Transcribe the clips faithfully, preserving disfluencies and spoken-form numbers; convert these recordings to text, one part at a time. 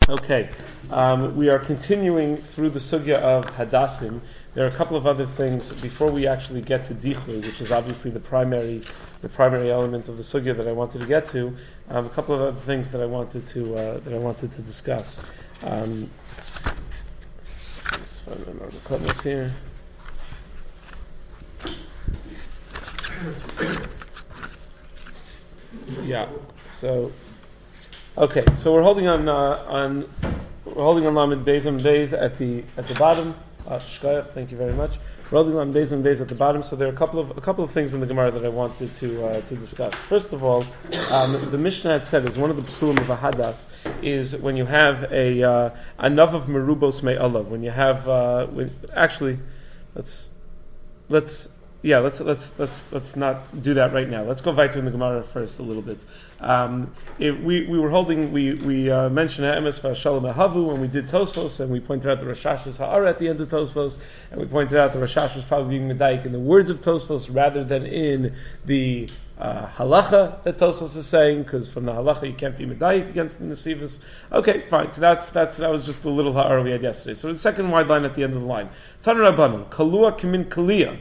Okay, um, we are continuing through the sugya of Hadassim. There are a couple of other things before we actually get to Dichlu, which is obviously the primary, the primary element of the sugya that I wanted to get to. Um, a couple of other things that I wanted to uh, that I wanted to discuss. Um, let's find another comments here. Yeah. So, okay. So we're holding on uh, on we're holding on Lamed Beis and Beis at the at the bottom. Uh, Shkoyach, thank you very much. We're holding on Beis and Beis at the bottom. So there are a couple of a couple of things in the Gemara that I wanted to uh, to discuss. First of all, um, the Mishnah had said is one of the psulim of a hadas is when you have a uh, a nav of merubos me'alav. When you have uh, when, actually, let's let's. Yeah, let's let's let's let's not do that right now. Let's go back to in the Gemara first a little bit. Um, it, we we were holding we we uh, mentioned Ha'emes V'Shalom Havu when we did Tosfos, and we pointed out the Rashash's Ha'ara at the end of Tosfos, and we pointed out the Rashash was probably being medayik in the words of Tosfos rather than in the uh, halacha that Tosfos is saying, because from the halacha you can't be medayik against the nesivos. Okay, fine. So that's that's that was just the little Ha'ara we had yesterday. So the second wide line at the end of the line. Taner Rabbanu Kalua Kimin Kaliyah.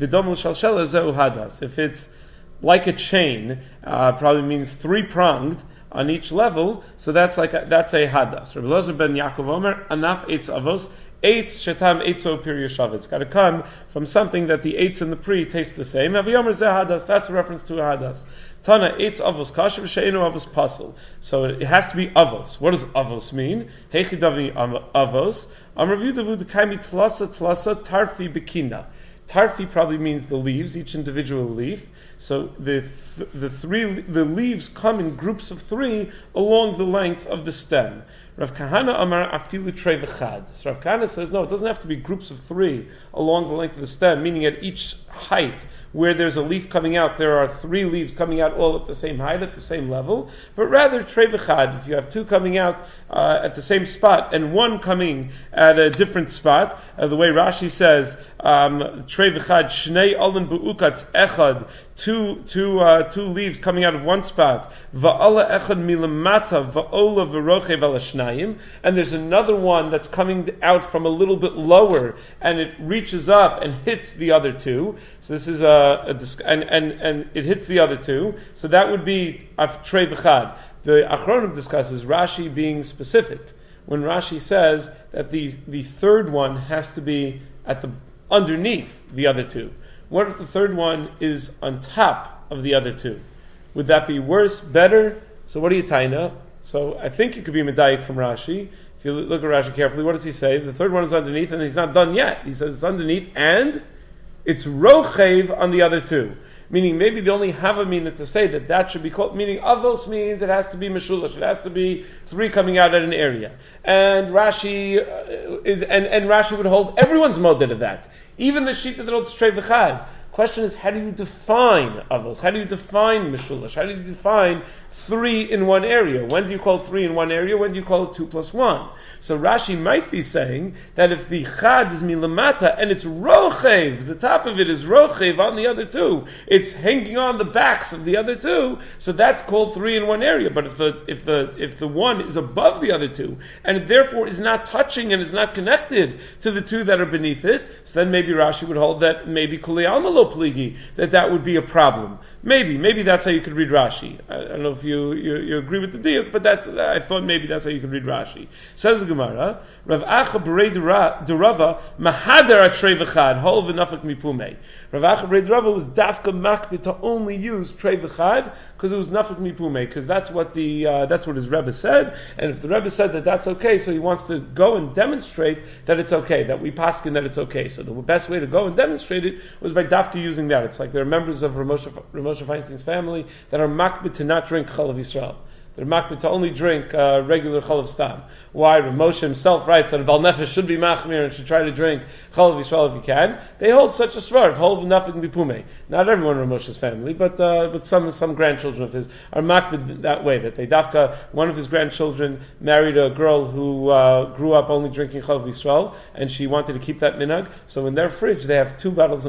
If it's like a chain, uh, probably means three pronged on each level. So that's like a, that's a hadas. Rabbi Elazar ben Yaakov Omer anaf eitz avos eitz shetam eitzo pir yoshav. It's got to come from something that the eitz and the pri taste the same. Avi Omer zeh hadas. That's a reference to a hadas. Tana eitz avos kasher v'sheinu avos pasul. So it has to be avos. What does avos mean? Heichidavi avos. Amar v'yudavu d'kaimi tlasa tlasa tarfi bekina. Tarfi probably means the leaves, each individual leaf. So the th- the three the leaves come in groups of three along the length of the stem. Rav Kahana Amar Afilu Trei V'chad. So Rav Kahana says no, it doesn't have to be groups of three along the length of the stem, meaning at each height where there's a leaf coming out, there are three leaves coming out all at the same height, at the same level, but rather Trei V'chad, if you have two coming out uh, at the same spot and one coming at a different spot, uh, the way Rashi says, um, Trei V'chad, Shnei Olin Bu'ukatz Echad, two, two, uh, two leaves coming out of one spot, Va'ala Echad Milamata, Va'ola V'rochev Ala Shnayim, and there's another one that's coming out from a little bit lower, and it reaches up and hits the other two. So this is a A, and, and, and it hits the other two, so that would be a Trei V'chad. The Achronim discusses Rashi being specific when Rashi says that the the third one has to be at the underneath the other two. What if the third one is on top of the other two? Would that be worse, better? So what do you taina? So I think it could be medayik from Rashi. If you look at Rashi carefully, what does he say? The third one is underneath, and he's not done yet. He says it's underneath and it's rochev on the other two. Meaning maybe the only havamina to say that that should be called, meaning avos means it has to be meshulash, it has to be three coming out at an area. And Rashi uh, is, and, and Rashi would hold everyone's moded of that. Even the shita that holds Trei V'chad. Question is, how do you define avos? How do you define meshulash? How do you define three in one area? When do you call three in one area? When do you call it two plus one? So Rashi might be saying that if the chad is milamata and it's rochev, the top of it is rochev on the other two, it's hanging on the backs of the other two, so that's called three in one area. But if the if the if the one is above the other two and it therefore is not touching and is not connected to the two that are beneath it, so then maybe Rashi would hold that maybe kulei alma lo pligi, that that would be a problem. Maybe, maybe that's how you could read Rashi. I, I don't know if you, you, you agree with the deal, but that's, I thought maybe that's how you could read Rashi. Says the Gemara, Rav Acha B'rei Durava, Mahadar Trei V'chad, Hol V'nafak Mipumei. Rav Acha B'rei Durava was dafka makbid to only use Trei V'chad, because it was Nafak Mipumei, because that's what the, uh, that's what his Rebbe said, and if the Rebbe said that that's okay, so he wants to go and demonstrate that it's okay, that we paskin that it's okay. So the best way to go and demonstrate it was by dafka using that. It's like there are members of Ramosha, Ramosha Feinstein's family that are makbid to not drink Chalav Yisrael. They're makbid to only drink uh, regular Chalav Stam. Why? Ramosha himself writes that a Bal Nefesh should be machmir and should try to drink Chalav Yisrael if he can. They hold such a svar of Hol V'nafik B'Pumei. Not everyone in Ramosha's family, but uh, but some some grandchildren of his are makbid that way. That they dafka, one of his grandchildren married a girl who uh, grew up only drinking Chalav Yisrael, and she wanted to keep that minhag. So in their fridge they have two bottles of milk.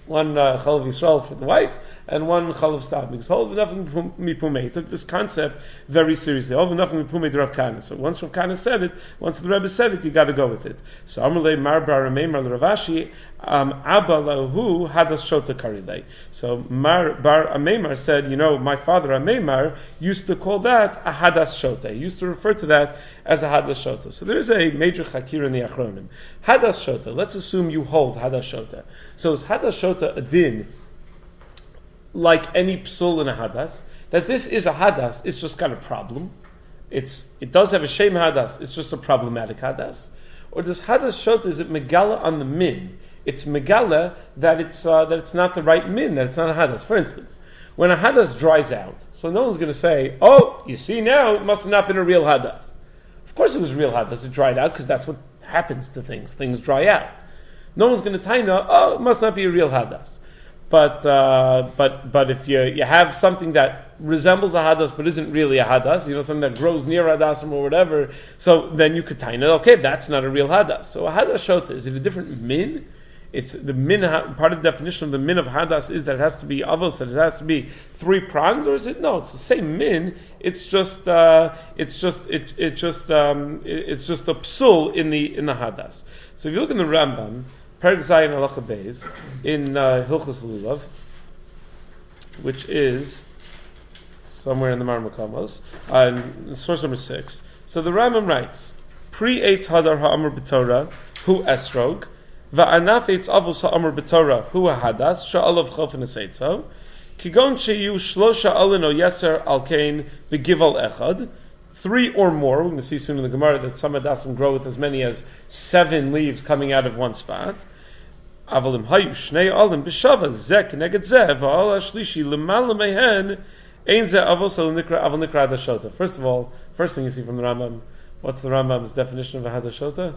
one uh, chalav Yisrael for the wife, and one chalav stam. Because chalav nothing mipumei. He took this concept very seriously. Chalav nothing mipumei to Rav Kahana. So once Rav Kahana said it, once the Rebbe said it, you got to go with it. So Amalei Mar Bar Meimar Ravashi um, Abba Lahu Hadas Shota Karilei. So Mar Bar Ameimar said, you know, my father Ameimar used to call that a Hadas Shota. He used to refer to that as a Hadas Shota. So there's a major chakir in the Achronim. Hadas Shota. Let's assume you hold Hadas Shota. So is Hadas Shota a din like any psul in a Hadas? That this is a Hadas, it's just got a problem. It's it does have a shem Hadas, it's just a problematic Hadas. Or does Hadas Shota, is it Megala on the min? It's Megala that it's uh, that it's not the right min, that it's not a Hadas. For instance, when a Hadas dries out, so no one's going to say, oh, you see now, it must have not been a real Hadas. Of course it was real Hadas, it dried out, because that's what happens to things. Things dry out. No one's going to taina, oh, it must not be a real Hadas. But uh, but but if you you have something that resembles a hadas but isn't really a hadas, you know, something that grows near hadasim or whatever, so then you could taina, okay, that's not a real hadas. So a hadas shota, is it a different min? It's the min, part of the definition of the min of hadas is that it has to be avos, that it has to be three prongs, or is it no? It's the same min. It's just uh, it's just it it just um, it, it's just a psul in the in the hadas. So if you look in the Rambam, Perek Zayin Halacha Beis in uh, Hilchos Lulav, which is somewhere in the Mar Makamos, uh, source number six. So the Rambam writes, Pri Eitz Hadar Ha'amur B'Torah Hu Esrog Va'anaf Eitz Avos Ha'amur B'Torah Hu Hadas Sha'alav Chofen Eseitzo Kigon Sheyu Shlosha Alin O Yeser Al Kain B'Gival Echad. Three or more, we're going to see soon in the Gemara that some hadasim grow with as many as seven leaves coming out of one spot. Avalim hayu shnei alim b'shava zek neged zeh v'al hashlishi l'mal mehen ein zeh avos al nikra aval nikra hadashota. First of all, first thing you see from the Rambam, what's the Rambam's definition of a hadashota?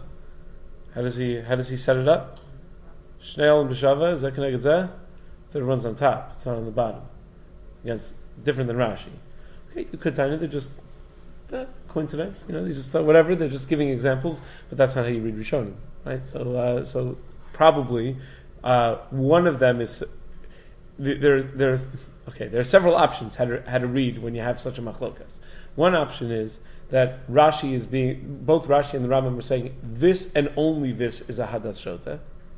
How does he how does he set it up? Shnei alim b'shava zek neged zeh. It runs on top; it's not on the bottom. Yeah, it's different than Rashi. Okay, you could tell it. They're just Uh, coincidence, you know, they just uh, whatever. They're just giving examples, but that's not how you read Rishonim, right? So, uh, so probably uh, one of them is there. There, okay. There are several options how to how to read when you have such a machlokas. One option is that Rashi is being both Rashi and the Rambam are saying this and only this is a hadas shota,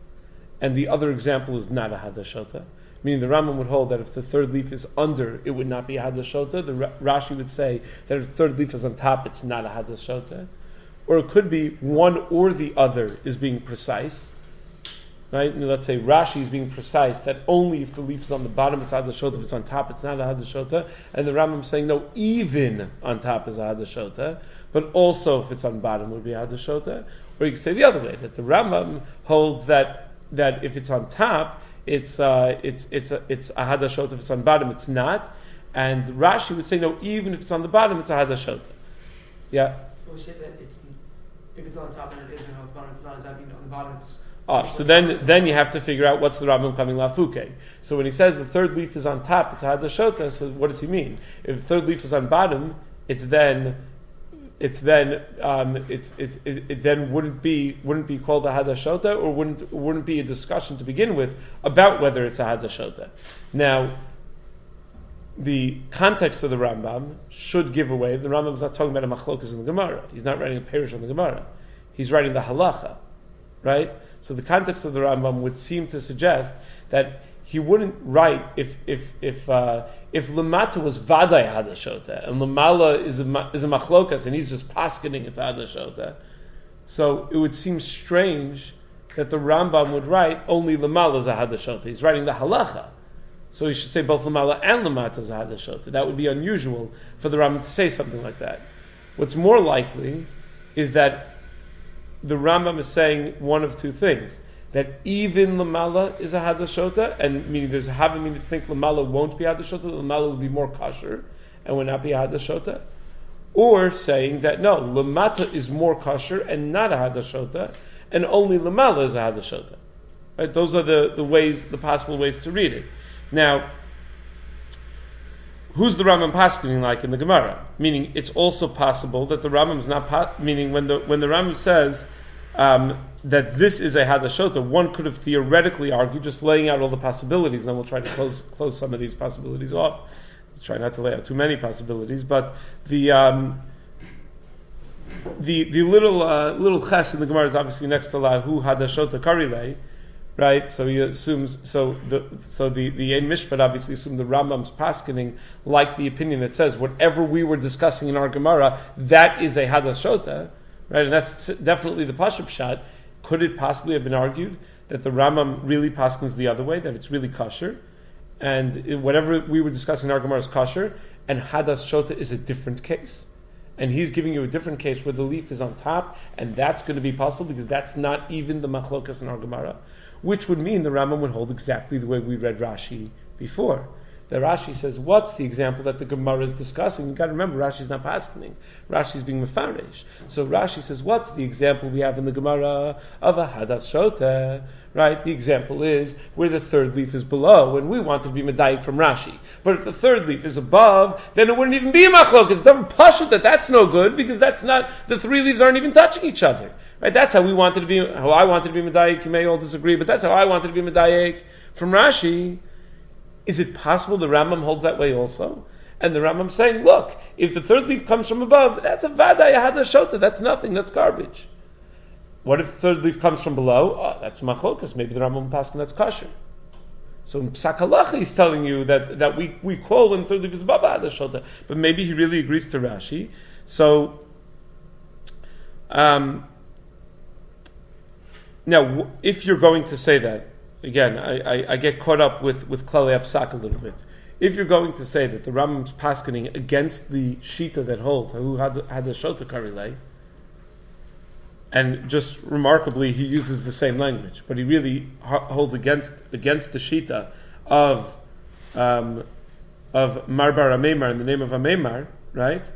and the other example is not a hadas shota. Meaning the Rambam would hold that if the third leaf is under, it would not be a hadas shota. The Rashi would say that if the third leaf is on top, it's not a hadas shota. Or it could be one or the other is being precise. Right? And let's say Rashi is being precise that only if the leaf is on the bottom, it's a hadas shota. If it's on top, it's not a hadas shota. And the Rambam is saying no, even on top is a hadas shota, but also if it's on bottom would be a hadas shota. Or you could say the other way, that the Rambam holds that that if it's on top, It's uh, it's it's a, it's a hadashot. If it's on the bottom, it's not. And Rashi would say no. Even if it's on the bottom, it's a hadashot. Yeah. We say that it's if it's on top and it isn't on the bottom, it's not. Does that mean on the bottom it's? Oh, so then then you have to figure out what's the Rambam coming lafuke. So when he says the third leaf is on top, it's a hadashot. So what does he mean? If the third leaf is on bottom, it's then. It's then um, it's, it's it, it then wouldn't be wouldn't be called a hadashota, or wouldn't wouldn't be a discussion to begin with about whether it's a hadashota. Now, the context of the Rambam should give away. The Rambam is not talking about a machlokas in the Gemara. He's not writing a perush on the Gemara. He's writing the halacha, right? So the context of the Rambam would seem to suggest that he wouldn't write if if if uh, if lemata was vaday hadashota and lemala is a is a machlokas and he's just paskening it's hadashota. So it would seem strange that the Rambam would write only lemala is a hadashota. He's writing the halacha, so he should say both lemala and lemata is a hadashota. That would be unusual for the Rambam to say something like that. What's more likely is that the Rambam is saying one of two things. That even Lamala is a Hadashota, and meaning there's a having meaning to think Lamala won't be Hadashota, Lamala will be more kosher and will not be a Hadashota. Or saying that no, Lamata is more kosher and not a Hadashota, and only Lamala is a Hadashota. Right? Those are the, the ways, the possible ways to read it. Now, who's the Rambam paskening like in the Gemara? Meaning it's also possible that the Rambam is not, pa- meaning when the when the Rambam says um, that this is a hadashota, one could have theoretically argued, just laying out all the possibilities, and then we'll try to close close some of these possibilities off. Try not to lay out too many possibilities, but the um, the the little uh, little ches in the Gemara is obviously next to lahu hadashota karilei, right? So he assumes so the so the the Ein Mishpat obviously assumed the Rambam's paskening like the opinion that says whatever we were discussing in our Gemara, that is a hadashota, right? And that's definitely the Pashup shot. Could it possibly have been argued that the Rambam really paskens the other way, that it's really kosher, and whatever we were discussing in our Gemara is kosher, and hadas shota is a different case, and he's giving you a different case where the leaf is on top, and that's going to be possible because that's not even the machlokas in our Gemara, which would mean the Rambam would hold exactly the way we read Rashi before. That Rashi says, what's the example that the Gemara is discussing? You've got to remember, Rashi's not paskening. Rashi's being mefarish. So Rashi says, what's the example we have in the Gemara of a hadas shota? Right? The example is where the third leaf is below, and we want to be medayik from Rashi. But if the third leaf is above, then it wouldn't even be a machlok. It's never pashut that that's no good, because that's not, the three leaves aren't even touching each other. Right? That's how we wanted to be, how I wanted to be medayik. You may all disagree, but that's how I wanted to be medayik from Rashi. Is it possible the Rambam holds that way also? And the Rambam's saying, look, if the third leaf comes from above, that's a vaday hadashota, that's nothing, that's garbage. What if the third leaf comes from below? Oh, that's machlokas, maybe the Rambam paskin that's kosher. So in Psak Halacha he's telling you that, that we, we call when the third leaf is above hadashota, but maybe he really agrees to Rashi. So, um, now, if you're going to say that, again, I, I, I get caught up with, with Klalei Psak a little bit. If you're going to say that the Rambam's paskening against the Shita that holds, who had had the Shota Karilei, and just remarkably he uses the same language, but he really holds against against the Shita of um, of Marbar Ameimar in the name of Ameimar, right?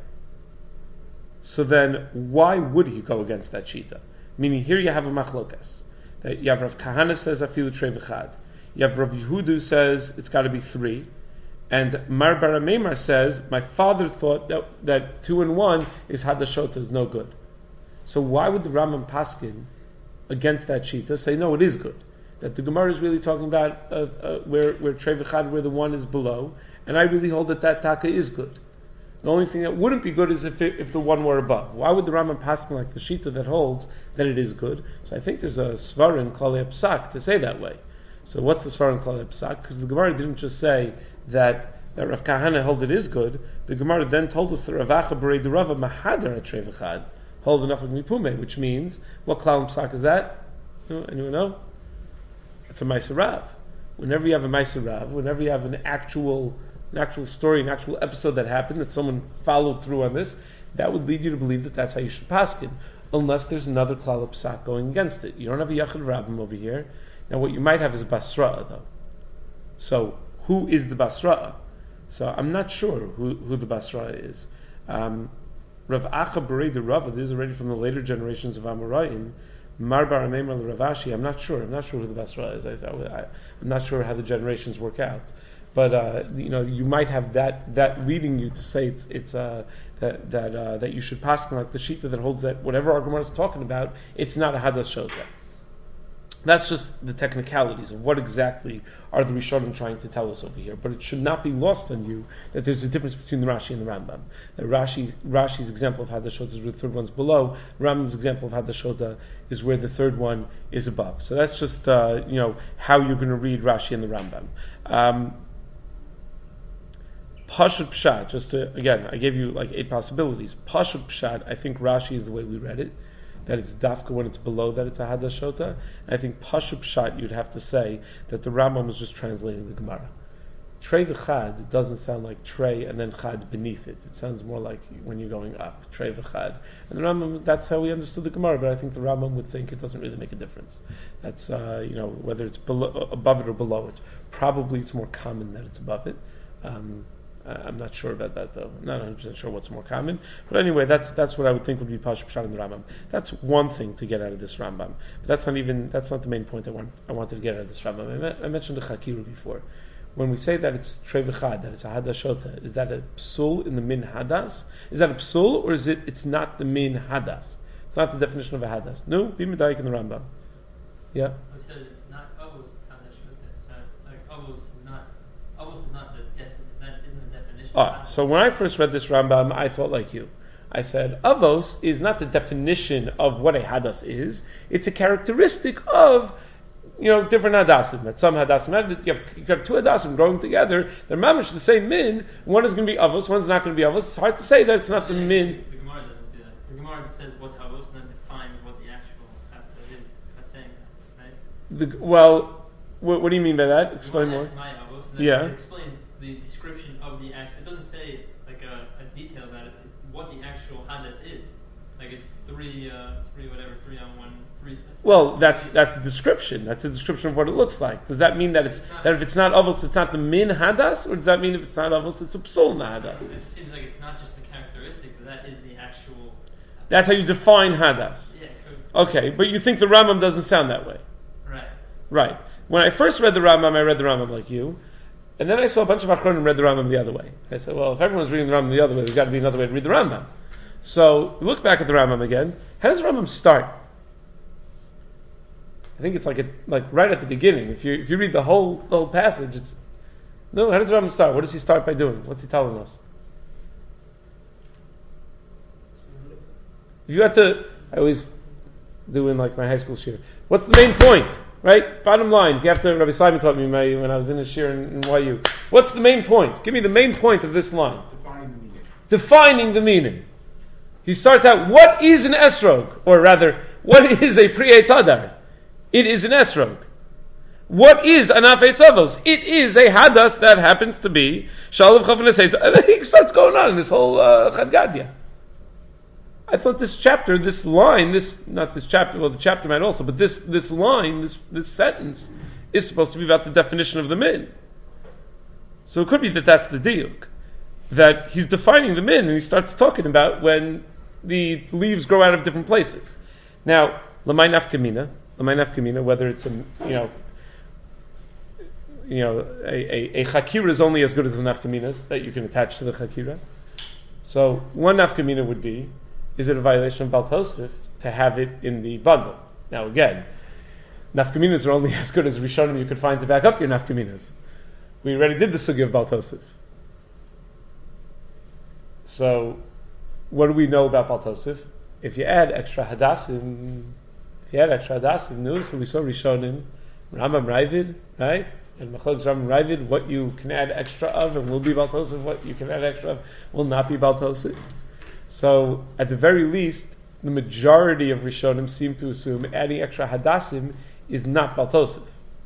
So then, why would he go against that Shita? Meaning, here you have a machlokas. That you have Rav Kahana says afilu trei v'chad. You have Rav Yehudu says it's got to be three, and Mar Bar Meimar says my father thought that that two and one is hadashota is no good. So why would the Rambam paskin against that shita say no, it is good? That the Gemara is really talking about uh, uh, where where trei v'chad, where the one is below, and I really hold that that taka is good. The only thing that wouldn't be good is if it, if the one were above. Why would the Rambam paskin like the shita that holds that it is good? So I think there's a svara in Klalei Psak to say that way. So what's the svara in Klalei Psak? Because the Gemara didn't just say that, that Rav Kahana held it is good. The Gemara then told us that Rav Acha B'rei Derava Mahadar at Trei V'chad hold enough of Mipume, which means what Klalei Psak is that? Anyone know? It's a Ma'aser Rav. Whenever you have a Ma'aser Rav, whenever you have an actual an actual story, an actual episode that happened, that someone followed through on this, that would lead you to believe that that's how you should paskin, unless there's another klal psak going against it. You don't have a Yachid Rabbim over here. Now what you might have is a Basra, though. So, who is the Basra? So, I'm not sure who, who the Basra is. Um, Rav Acha B'rei Derava, this is already from the later generations of Amoraim, Mar Bar Ameimar Ravashi, I'm not sure. I'm not sure who the Basra is. I, I, I'm not sure how the generations work out. But uh, you know, you might have that, that leading you to say it's, it's uh, that that uh, that you should pass like the shita that holds that whatever our Gemara is talking about, it's not a hadas shota. That's just the technicalities of what exactly are the Rishonim trying to tell us over here. But it should not be lost on you that there's a difference between the Rashi and the Rambam. That Rashi Rashi's example of hadas shota is where the third one's below. Rambam's example of hadas shota is where the third one is above. So that's just uh, you know how you're going to read Rashi and the Rambam. Um, Pashut Pshat, just to, again, I gave you like eight possibilities. Pashut Pshat, I think Rashi is the way we read it, that it's dafka when it's below that it's a hadas shota. And I think Pashut Pshat, you'd have to say that the Rambam was just translating the Gemara. Trei v'chad doesn't sound like trei and then chad beneath it. It sounds more like when you're going up, trei v'chad. And the Rambam, that's how we understood the Gemara, but I think the Rambam would think it doesn't really make a difference. That's, uh, you know, whether it's below, above it or below it. Probably it's more common that it's above it. Um, I'm not sure about that though. I'm not one hundred percent sure what's more common. But anyway, that's that's what I would think would be Pashut Pshat in the Rambam. That's one thing to get out of this Rambam. But that's not even that's not the main point I want I wanted to get out of this Rambam. I, me- I mentioned the Chakiru before. When we say that it's Trei V'chad, that it's a Hadas Shota, is that a psul in the min Hadas? Is that a psul or is it it's not the min Hadas? It's not the definition of a hadas. No, be medayik in the Rambam. Yeah. We said it's not avos. It's not that shmita. So like avos is not avos is not the def, that isn't the definition. Ah, so when I first read this Rambam, I thought like you. I said avos is not the definition of what a hadas is. It's a characteristic of, you know, different hadasim. That some hadasim have, you have, you have two hadasim growing together. They're mamish the same min. One is going to be avos, one's not going to be avos. It's hard to say that it's not the yeah, min. The Gemara doesn't do that. The Gemara says what's avos and then defines what the actual hadas is by saying that, right? The, well, what, what do you mean by that? Explain more. My avos, and then Yeah. It explains the description of the actual. It doesn't say like a, a detail about it. What the actual hadas is. Like it's three, uh, three whatever, three on one, three. Well, that's that's a description. That's a description of what it looks like. Does that mean that it's, It's not- that if it's not avos, it's not the min hadas, or does that mean if it's not avos, it's a psul hadas? It seems like it's not just the characteristic, but that is the actual. That's how you define hadas. Yeah. Could, Okay, but you think the Rambam doesn't sound that way, right. right? When I first read the Rambam, I read the Rambam like you, and then I saw a bunch of Achronim read the Rambam the other way. I said, well, if everyone's reading the Rambam the other way, there's got to be another way to read the Rambam. So look back at the Rambam again. How does the Rambam start? I think it's like a, like right at the beginning. If you if you read the whole the whole passage, it's no. How does the Rambam start? What does he start by doing? What's he telling us? If you had to, I always do in like my high school shir. What's the main point? Right? Bottom line. If you have to, Rabbi Simon taught me my, when I was in a shir in, in Y U. What's the main point? Give me the main point of this line. Defining the meaning. Defining the meaning. He starts out, what is an esrog? Or rather, what is a pri Adar? It is an esrog. What is anaf etzavos? It is a hadas that happens to be shalav chafan esayz. And then he starts going on in this whole uh, Chad Gadya. I thought this chapter, this line, this not this chapter, well the chapter might also, but this this line, this this sentence is supposed to be about the definition of the min. So it could be that that's the diuk, that he's defining the min and he starts talking about when the leaves grow out of different places. Now, lamay nafkamina, lamay nafkamina, whether it's a you know you know a, a, a chakira is only as good as the nafkaminas that you can attach to the chakira. So one nafkamina would be, is it a violation of Bal Tosef to have it in the bundle? Now again, nafkaminas are only as good as Rishonim you could find to back up your nafkaminas. We already did the sugi of Bal Tosef. So, what do we know about Bal Tosef? If you add extra hadasim, if you add extra hadasim, no, so we saw Rishonim, Rambam Ravid, right? And Machlokes Rambam Ravid, what you can add extra of and will be Bal Tosef, what you can add extra of will not be Bal Tosef. So, at the very least, the majority of Rishonim seem to assume adding extra hadasim is not Bal Tosef.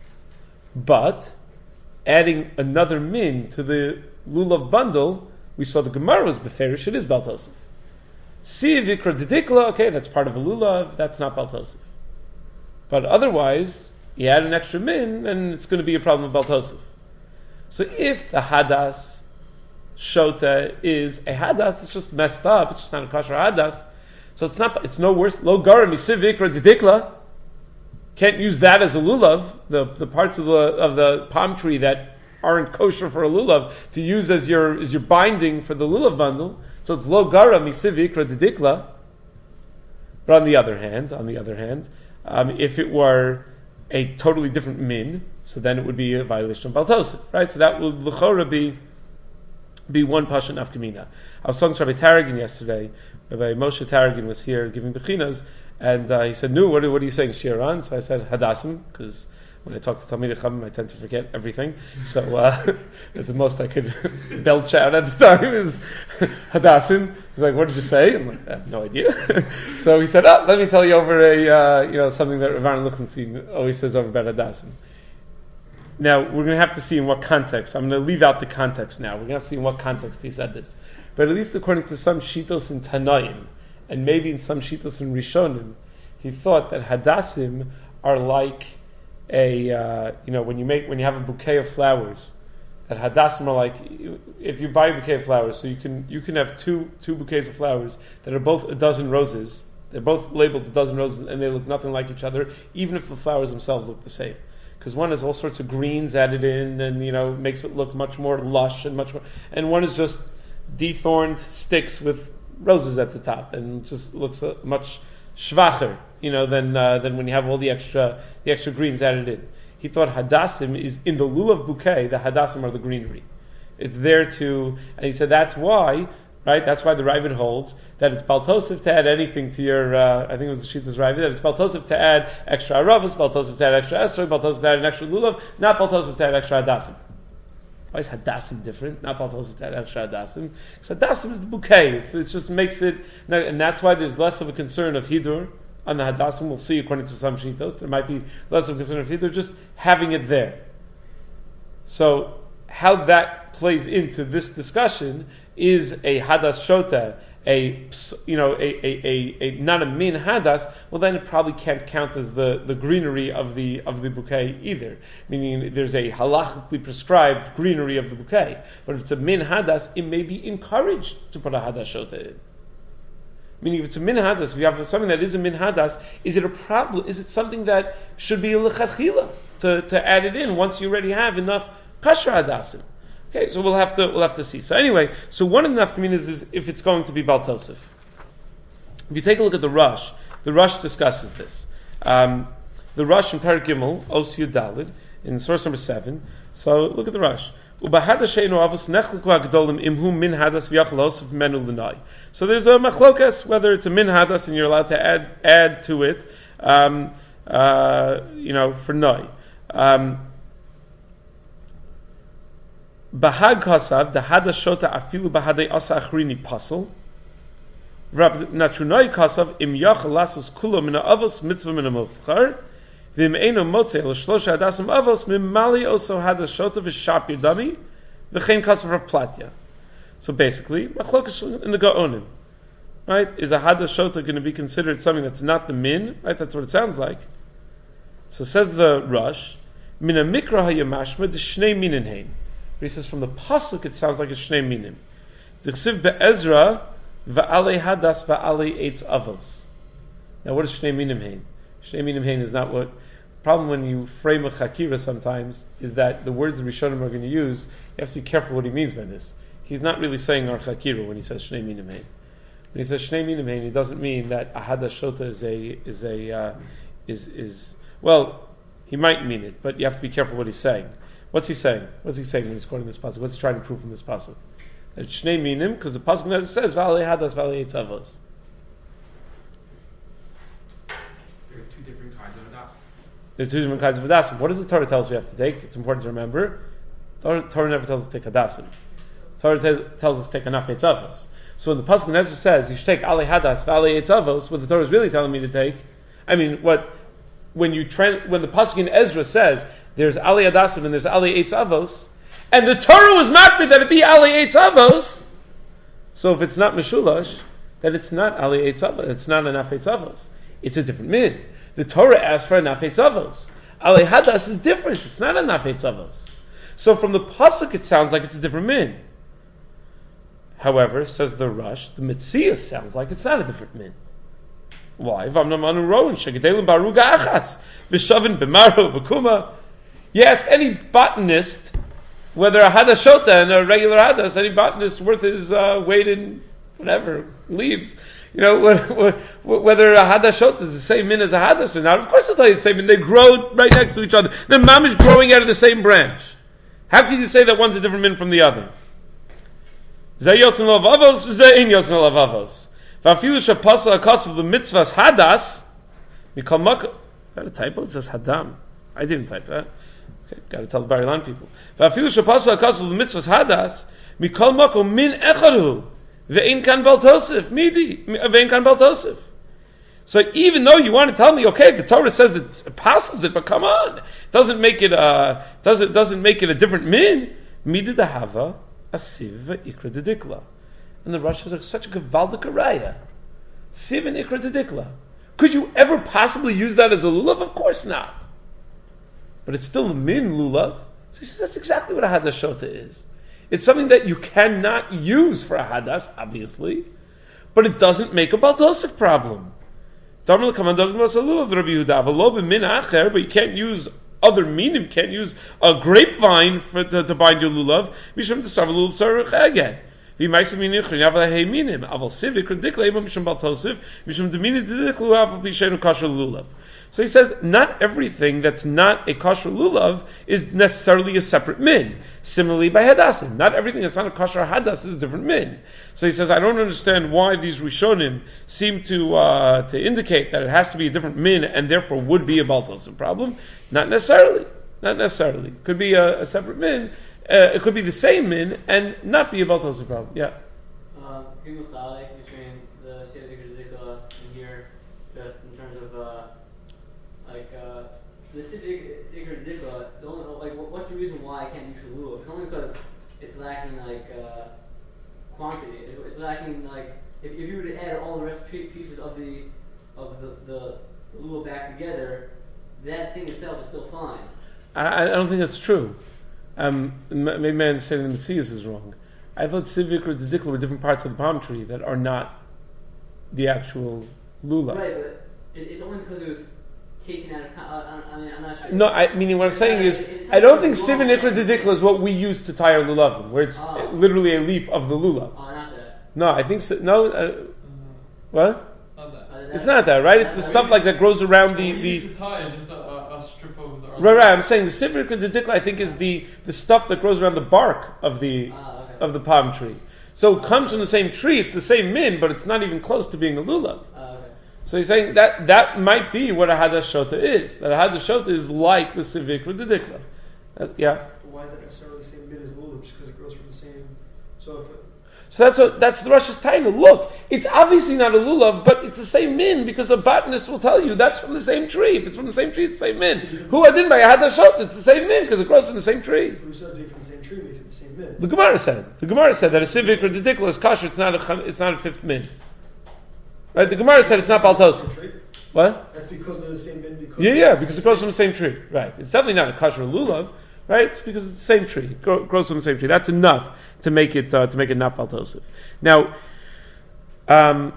But, adding another min to the lulav bundle, we saw the Gemara was beferish, it is Bal Tosef. Si vikra didikla, okay, that's part of a lulav, that's not Bal Tosef. But otherwise, you add an extra min, and it's going to be a problem with Bal Tosef. So if the hadas shota is a hadas, it's just messed up, it's just not a kosher hadas, so it's not, it's no worse. Lo garam si vikra didikla, can't use that as a lulav, the, the parts of the of the palm tree that aren't kosher for a lulav, to use as your as your binding for the lulav bundle. So it's lo gara misivik radidikla. But on the other hand, on the other hand, um, if it were a totally different min, so then it would be a violation of Bal Tosef, right? So that would l'chora be be one pasha nafkamina. I was talking to Rabbi Taragin yesterday. Rabbi Moshe Taragin was here giving bechinas, and uh, he said, "No, what, what are you saying, Shiran?" So I said, "Hadasim," because when I talk to Talmidei Chacham, I tend to forget everything. So uh, that's the most I could belch out at the time is Hadasim. He's like, "What did you say?" I'm like, "I have no idea." So he said, "Oh, let me tell you over a uh, you know something that Rav Aaron Lichtenstein always says over about Hadasim." Now we're going to have to see in what context. I'm going to leave out the context now. We're going to have to see in what context he said this. But at least according to some shitos in Tanaim, and maybe in some shitos in Rishonim, he thought that Hadasim are like a uh, you know when you make when you have a bouquet of flowers, that Hadasim are like if you buy a bouquet of flowers, so you can you can have two two bouquets of flowers that are both a dozen roses. They're both labeled a dozen roses, and they look nothing like each other, even if the flowers themselves look the same. Because one has all sorts of greens added in, and you know makes it look much more lush and much more, and one is just dethorned sticks with roses at the top, and just looks uh, much shvacher, you know, than uh, than when you have all the extra the extra greens added in. He thought hadassim is in the lulav bouquet. The hadassim are the greenery. It's there to, and he said that's why, right? That's why the Ravid holds that it's baltosif to add anything to your. Uh, I think it was the Shittas Ravid that it's baltosif to add extra aravos, baltosif to add extra esrog, baltosif to add an extra lulav, not baltosif to add extra hadassim. Why is hadassim different? Not baltosif to add extra hadassim. Because hadassim is the bouquet. It's, it just makes it, and that's why there's less of a concern of hidur on the hadassim. We'll see according to some shitos. There might be less of a concern of hidur, just having it there. So how that plays into this discussion is a hadas shota, a you know a, a, a, a not a min hadas. Well, then it probably can't count as the, the greenery of the of the bouquet either. Meaning there's a halachically prescribed greenery of the bouquet. But if it's a min hadas, it may be encouraged to put a hadas shota in. Meaning, if it's a min hadas, if you have something that is a min hadas, is it a problem? Is it something that should be a lechatchila to to add it in once you already have enough kasher hadasim? Okay, so we'll have to we'll have to see. So anyway, so one of the nafkaminas is if it's going to be baltosif. If you take a look at the Rush, the Rush discusses this. Um, the Rush in Perek Gimel, Os Yud Daled, in source number seven. So look at the Rush. So there's a machlokas whether it's a min hadas and you're allowed to add add to it, um, uh, you know, for noi. Um, Bahag kasav the hadas shota afilu bahadei asa achrini pasel. Rab natrunoi kasav im yachal lasos kulo mina avos mitzvah mina mufchar. V'im eino motzei l'shlosha hadasim avos mimali oso hadas shota v'shap yadami v'chein kasav rav platya. So basically, machlokas in the Gaonim, right? Is a hadas shota going to be considered something that's not the min? Right? That's what it sounds like. So says the Rush, mina mikra hayamashma the shnei minin hein. He says from the pasuk it sounds like a shnei minim. D'chsiv be'ezra va'alei hadas va'alei eitz avos. Now what is shnei minim hein? Shnei minim hein is not what. Problem when you frame a chakira sometimes is that the words the Rishonim are going to use, you have to be careful what he means by this. He's not really saying our chakira when he says shnei minim hein. When he says shnei minim hein, it doesn't mean that a hadas shota is a is a uh, is is well, he might mean it, but you have to be careful what he's saying. What's he saying? What's he saying when he's quoting this pasuk? What's he trying to prove from this pasuk? That it's shnei minim, because the pasuk says v'alei hadas v'alei eitz avos. There are two different kinds of hadas. There are two different kinds of hadasim. What does the Torah tell us we have to take? It's important to remember. The Torah never tells us to take hadasim. The Torah tells, tells us to take anaf eitz avos. So when the pasuk in Ezra says you should take alei hadas v'alei eitz avos, what the Torah is really telling me to take, I mean, what when you tra- when the pasuk in Ezra says there's alei hadasim and there's alei eitz avos, and the Torah was makbid that it be alei eitz avos. So if it's not mishulash, then it's not alei eitz avos. It's not anaf eitz avos. It's a different min. The Torah asks for anaf eitz avos. Alei hadas is different. It's not anaf eitz avos. So from the pasuk, it sounds like it's a different min. However, says the Rush, the Metzias sounds like it's not a different min. Why? V'amnamanu roin shegedelim baruga achas v'shavin b'maro v'kuma. You ask any botanist whether a hadas shota and a regular hadas, any botanist worth his uh, weight in whatever leaves, you know, whether a hadas shota is the same min as a hadas or not. Of course, they'll tell you the same min. They grow right next to each other. The mam is growing out of the same branch. How can you say that one's a different min from the other? Zeh yotzin lo avos, zeh ein yotzin lo avos. V'afilu shapasa akas of the mitzvahs hadas, mikol makol. Is that a typo? It says hadam. I didn't type that. Okay, got to tell the Bar Ilan people. V'afilu shapasa akas of the mitzvahs hadas, mikol makol min echadu, ve'ein kan baltosif midi, ve'ein kan baltosif. So even though you want to tell me, okay, the Torah says it apostles it, but come on, it doesn't make it uh doesn't doesn't make it a different min. Midi dahava asiv ikra dedikla. And the Rush has such a gevaldik raya. Siv and ikra dedikla. Could you ever possibly use that as a lulav? Of course not. But it's still a min lulav. So he says that's exactly what a hadas shota is. It's something that you cannot use for a hadas, obviously, but it doesn't make a baltosif problem. But you can't use other minim, can't use a grapevine for, to, to bind your lulav. Again, V'maisa minichrin aval hey minim aval sivik redikla ema mishum baltosif mishum demini didiklu aval b'shenu kasher lulav. So he says, not everything that's not a kosher lulav is necessarily a separate min. Similarly, by hadasim, not everything that's not a kosher hadas is a different min. So he says, I don't understand why these rishonim seem to uh, to indicate that it has to be a different min and therefore would be a baltosim problem. Not necessarily. Not necessarily. It could be a, a separate min. Uh, it could be the same min and not be a baltosim problem. Yeah. Um, between the Sivik Rizikah and here, just in terms of. Uh, Like uh, the civic dikra, the only like what's the reason why I can't use lulav? It's only because it's lacking like uh, quantity. It's, it's lacking like if, if you were to add all the rest pieces of the of the, the lulav back together, that thing itself is still fine. I, I don't think that's true. Um, maybe my understanding of the Metzius is wrong. I thought civic or didikla were different parts of the palm tree that are not the actual lulav. Right, but it, it's only because it was taken out of. Uh, I mean, I'm not sure. No, I meaning what I'm saying is, I don't think Sivin Ikra Didikla is what we use to tie our lulavim, where it's oh. literally a leaf of the lulav. Oh, not that. No, I think so, no. Uh, what? Not that. Uh, It's not that, right? It's the stuff like that grows around the What we the. used to tie is just a, a, a strip of the. Right, right. I'm saying the Sivin Ikra Didikla, I think, is the the stuff that grows around the bark of the Ah, okay. of the palm tree. So it comes from the same tree. It's the same min, but it's not even close to being a lulav. Uh, okay. So he's saying that that might be what a hadash shota is. That a hadash shota is like the civic with the dikla. Yeah. Why is that necessarily the same min as the lulav? Just because it grows from the same. So if it, So that's what that's the Rosh's time. Look, it's obviously not a lulav, but it's the same min because a botanist will tell you that's from the same tree. If it's from the same tree, it's the same min. Who I didn't buy a hadash shota? It's the same min because it grows from the same tree. who says being from the same tree makes it the same min? The Gemara said. The Gemara said that a civic or the dikla is kosher. It's not a it's not a fifth min. Right? The Gemara said it's not baltosa. What? That's because of the same min. Because Yeah, yeah, because it grows from the same tree. Right. It's definitely not a kosher lulav, right? It's because it's the same tree. It grow, grows from the same tree. That's enough to make it uh, to make it not baltosiv. Now, um,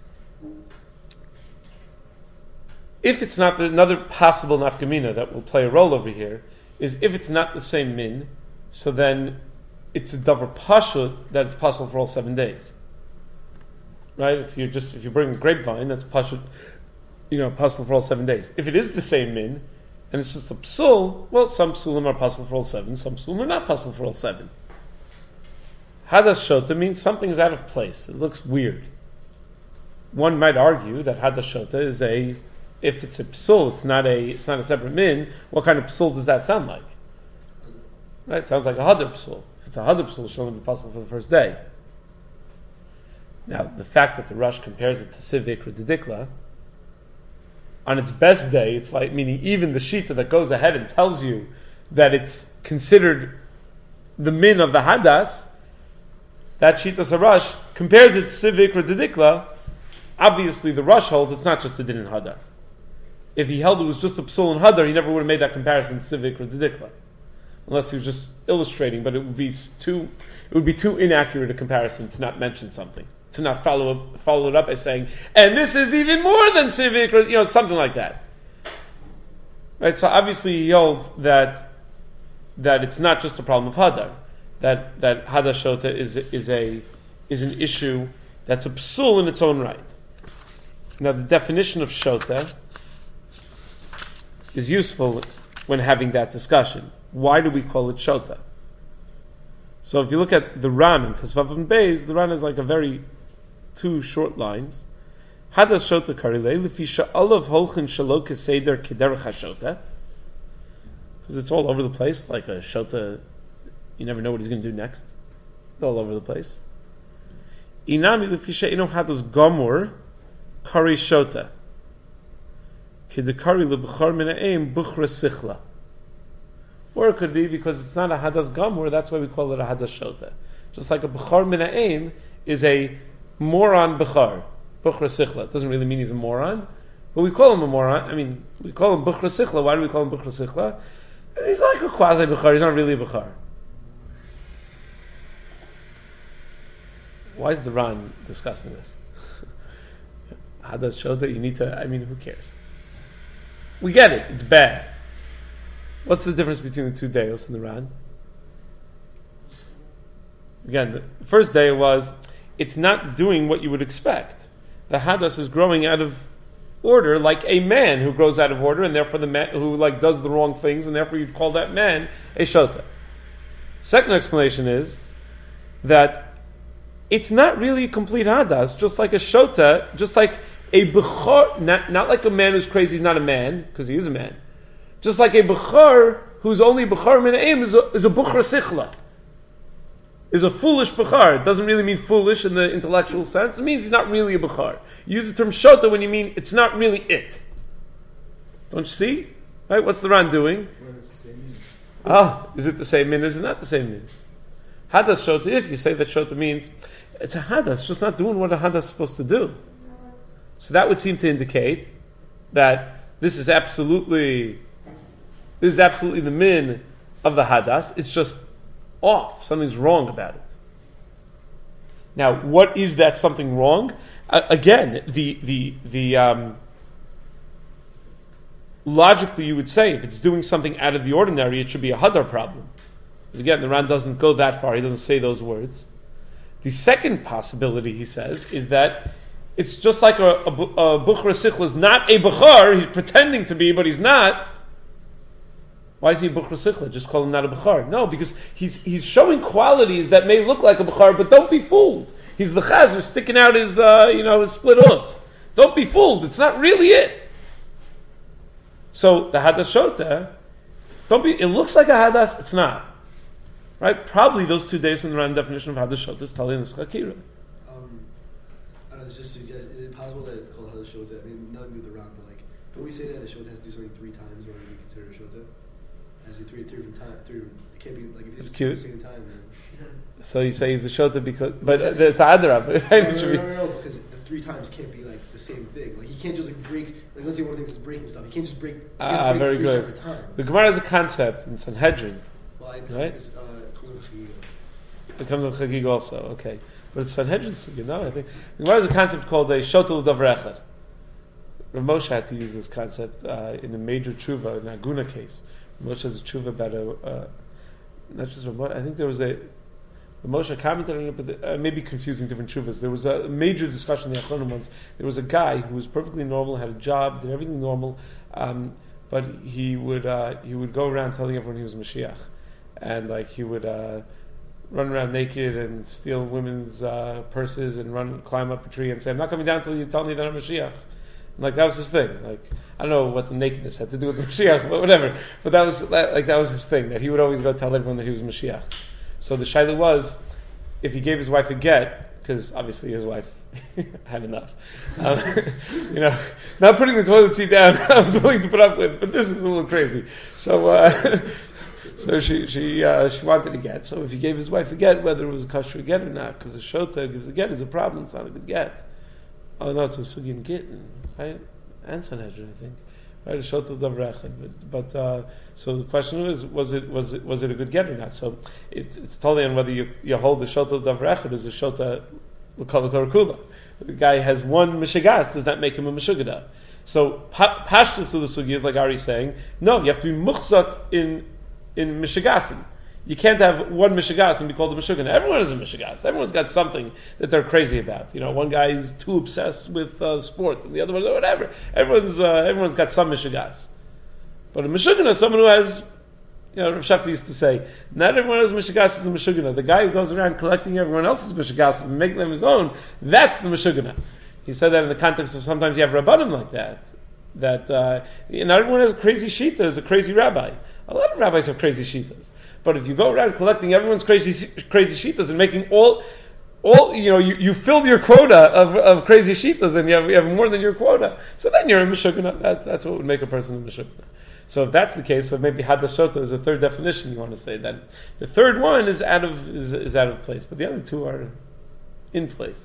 if it's not the, another possible nafkamina that will play a role over here is if it's not the same min, so then it's a davar pashut that it's possible for all seven days. Right? If you just if you bring a grapevine, that's pashut, you know, possible for all seven days. If it is the same min, and it's just a psul, well, some psulim are possible for all seven, some psulim are not possible for all seven. Hadas shota means something is out of place. It looks weird. One might argue that hadas shota is a, if it's a psul, it's not a, it's not a separate min. What kind of psul does that sound like? Right? It sounds like a hadar psul. If it's a hadar psul, it's only be possible for the first day. Now, the fact that the Rush compares it to Sivik or Didikla, on its best day, it's like, meaning even the Shita that goes ahead and tells you that it's considered the min of the Hadas, that Shita Rush compares it to Sivik or Didikla, obviously the Rush holds it's not just a din in Hadar. If he held it was just a psul in Hadar, he never would have made that comparison to Sivik or Didikla. Unless he was just illustrating, but it would be too, it would be too inaccurate a comparison to not mention something. To not follow up, follow it up by saying, and this is even more than civic, or you know, something like that. Right? So obviously he holds that that it's not just a problem of hadar, that that hadar shota is is a is an issue that's a psul in its own right. Now the definition of shota is useful when having that discussion. Why do we call it shota? So if you look at the Ran in Tesvav and Beis, the Ran is like a very two short lines. Hadas shota karilei lefi sha'alav holchin shalo keseder kederach hashota, because it's all over the place, like a shota. You never know what he's going to do next. It's all over the place. Inami lefi she'ino hadas gomor kari shota kedekari lebechar mina'im buchra sichla. Or it could be because it's not a hadas gamur, that's why we call it a hadas shota. Just like a bechar mina'im is a moron bechar, buchra sichla. It doesn't really mean he's a moron, but we call him a moron. I mean, we call him buchra sichla. Why do we call him buchra sichla? He's like a quasi bechar. He's not really a bechar. Why is the Ran discussing this? Hadas shota. You need to. I mean, who cares? We get it. It's bad. What's the difference between the two deos in the Ran? Again, the first day was, it's not doing what you would expect. The hadas is growing out of order, like a man who grows out of order, and therefore the man who like does the wrong things, and therefore you'd call that man a shota. Second explanation is that it's not really a complete hadas, just like a shota, just like a bechor, not, not like a man who's crazy, he's not a man, because he is a man. Just like a bechor who's only bechor min ha'im is a, is a buchra sichla. Is a foolish bechar. It doesn't really mean foolish in the intellectual sense. It means he's not really a bechar. You use the term shota when you mean it's not really it. Don't you see? Right? What's the Ran doing? Ah, is it the same min or is it not the same min? Hadas shota, if you say that shota means it's a hadas, it's just not doing what a hadas is supposed to do. So that would seem to indicate that this is absolutely this is absolutely the min of the hadas. It's just off. Something's wrong about it. Now, what is that something wrong? Uh, again, the the the um, logically you would say if it's doing something out of the ordinary, it should be a hadar problem. But again, the Ran doesn't go that far. He doesn't say those words. The second possibility, he says, is that it's just like a, a, a bukhra sichla is not a bukhar. He's pretending to be, but he's not. Why is he a bukhra sichla? Just call him not a bukhar. No, because he's he's showing qualities that may look like a bukhar, but don't be fooled. He's the chazer sticking out his uh, you know his split hooves. Don't be fooled. It's not really it. So the hadas shota, don't be. It looks like a hadas. It's not. Right? Probably those two days in the Ran definition of hadas shota is tali and schakira. Um, I don't know. It's just suggest. Is it possible that it's called hadas shota? I mean, nothing with the Ran, but like, don't we say that a shota has to do something three times in order to be considered a shota? Has to three, three different time, three. It can't be like if It's it's cute. at the same time. Then. So you say he's a shota because, but uh, it's adrab, right? No, It no, should no, be- no, no, no, because the three times can't be like the same thing. Like he can't just like break. Like let's say one of the things is breaking stuff. He can't just break. He has to Ah, break very three good. separate times. The Gemara has a concept in Sanhedrin. Well, I Right? it's, uh, Chagiga. It comes from Chagig also, okay. But it's Sanhedrin, you know, I think. The Gemara has a concept called a shotel davar echad. Rav Moshe had to use this concept uh, in a major tshuva, an Aguna case. Rav Moshe has a tshuva about a, uh, not just Rav Moshe, I think there was a, Rav Moshe commented on it, but the, uh, maybe confusing different tshuvas. There was a major discussion in the Achronim once. There was a guy who was perfectly normal, had a job, did everything normal, um, but he would uh, he would go around telling everyone he was Mashiach. And like he would uh, run around naked and steal women's uh, purses and run climb up a tree and say, I'm not coming down until you tell me that I'm Mashiach. And like that was his thing. Like I don't know what the nakedness had to do with the Mashiach, but whatever. But that was that, like that was his thing, that he would always go tell everyone that he was Mashiach. So the shaila was, if he gave his wife a get, because obviously his wife had enough. Um, you know, not putting the toilet seat down, I was willing to put up with, but this is a little crazy. So, uh, so she she uh, she wanted a get. So if he gave his wife a get, whether it was a kosher get or not, because a shota gives a get is a problem. It's not a good get. Oh no, it's a sugin gittin, right? And Sanhedrin, I think. Right, a shota davar echad. But, but uh, so the question is, was it was it was it a good get or not? So it, it's totally on whether you, you hold the shota davar echad as a shota l'kol kula. The guy has one mishigas. Does that make him a mishugada? So pa- pashtus of the sugi is like Ari's saying, no, you have to be muchzak in in mishigasim. You can't have one mishigas and be called a mishugana. Everyone is a mishigas. Everyone's got something that they're crazy about. You know, one guy is too obsessed with uh, sports, and the other one, whatever. Everyone's uh, everyone's got some mishigas. But a mishugana is someone who has, you know, Rav Shafti used to say, not everyone has mishigas is a mishugana. The guy who goes around collecting everyone else's mishigas and making them his own, that's the mishugana. He said that in the context of sometimes you have rabbanim like that. That uh, not everyone has a crazy shita is a crazy rabbi. A lot of rabbis have crazy shitas. But if you go around collecting everyone's crazy crazy shitas and making all, all you know, you, you filled your quota of, of crazy shitas and you have, you have more than your quota, so then you're a mishugana. That's, that's what would make a person a mishugana. So if that's the case, so maybe hadas shota is a third definition you want to say. Then the third one is out of is, is out of place, but the other two are in place.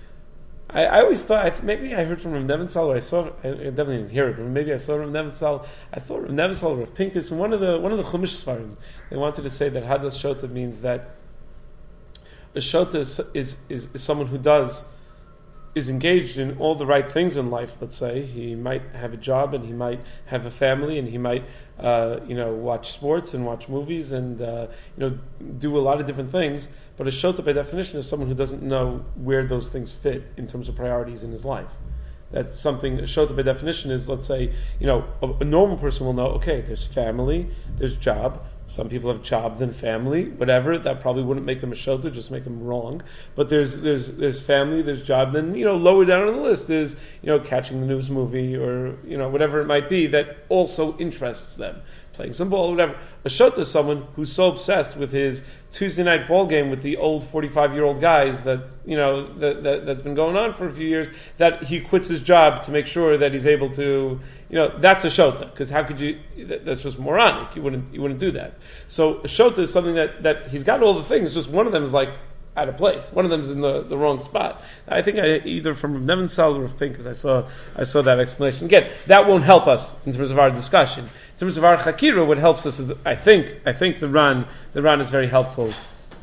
I, I always thought, I th- maybe I heard from Rav Nebenzahl, or I saw, I, I definitely didn't hear it, but maybe I saw Rav Nebenzahl. I thought Rav Nebenzahl, Rav Pinkus, in one of the one of the Chumash Svarim, they wanted to say that hadas shota means that a shota is, is, is, is someone who does is engaged in all the right things in life, let's say, he might have a job and he might have a family and he might, uh, you know, watch sports and watch movies and, uh, you know, do a lot of different things. But a shota, by definition, is someone who doesn't know where those things fit in terms of priorities in his life. That's something, a shota by definition is, let's say, you know, a, a normal person will know, okay, there's family, there's job. Some people have job then family, whatever. That probably wouldn't make them a shota, just make them wrong. But there's there's there's family, there's job. Then, you know, lower down on the list is, you know, catching the news movie or, you know, whatever it might be that also interests them. Playing some ball, whatever. A shota is someone who's so obsessed with his Tuesday night ball game with the old forty-five-year-old guys that, you know, that, that, that's been going on for a few years, that he quits his job to make sure that he's able to, you know, that's a shota. Because how could you, that, that's just moronic. You wouldn't, you wouldn't do that. So a shota is something that, that he's got all the things, just one of them is like out of place. One of them is in the, the wrong spot. I think I, either from Nevin Sal or Pink, because I saw, I saw that explanation. Again, that won't help us in terms of our discussion. In terms of our chakira, what helps us is, I think, I think the Ran, the Ran is very helpful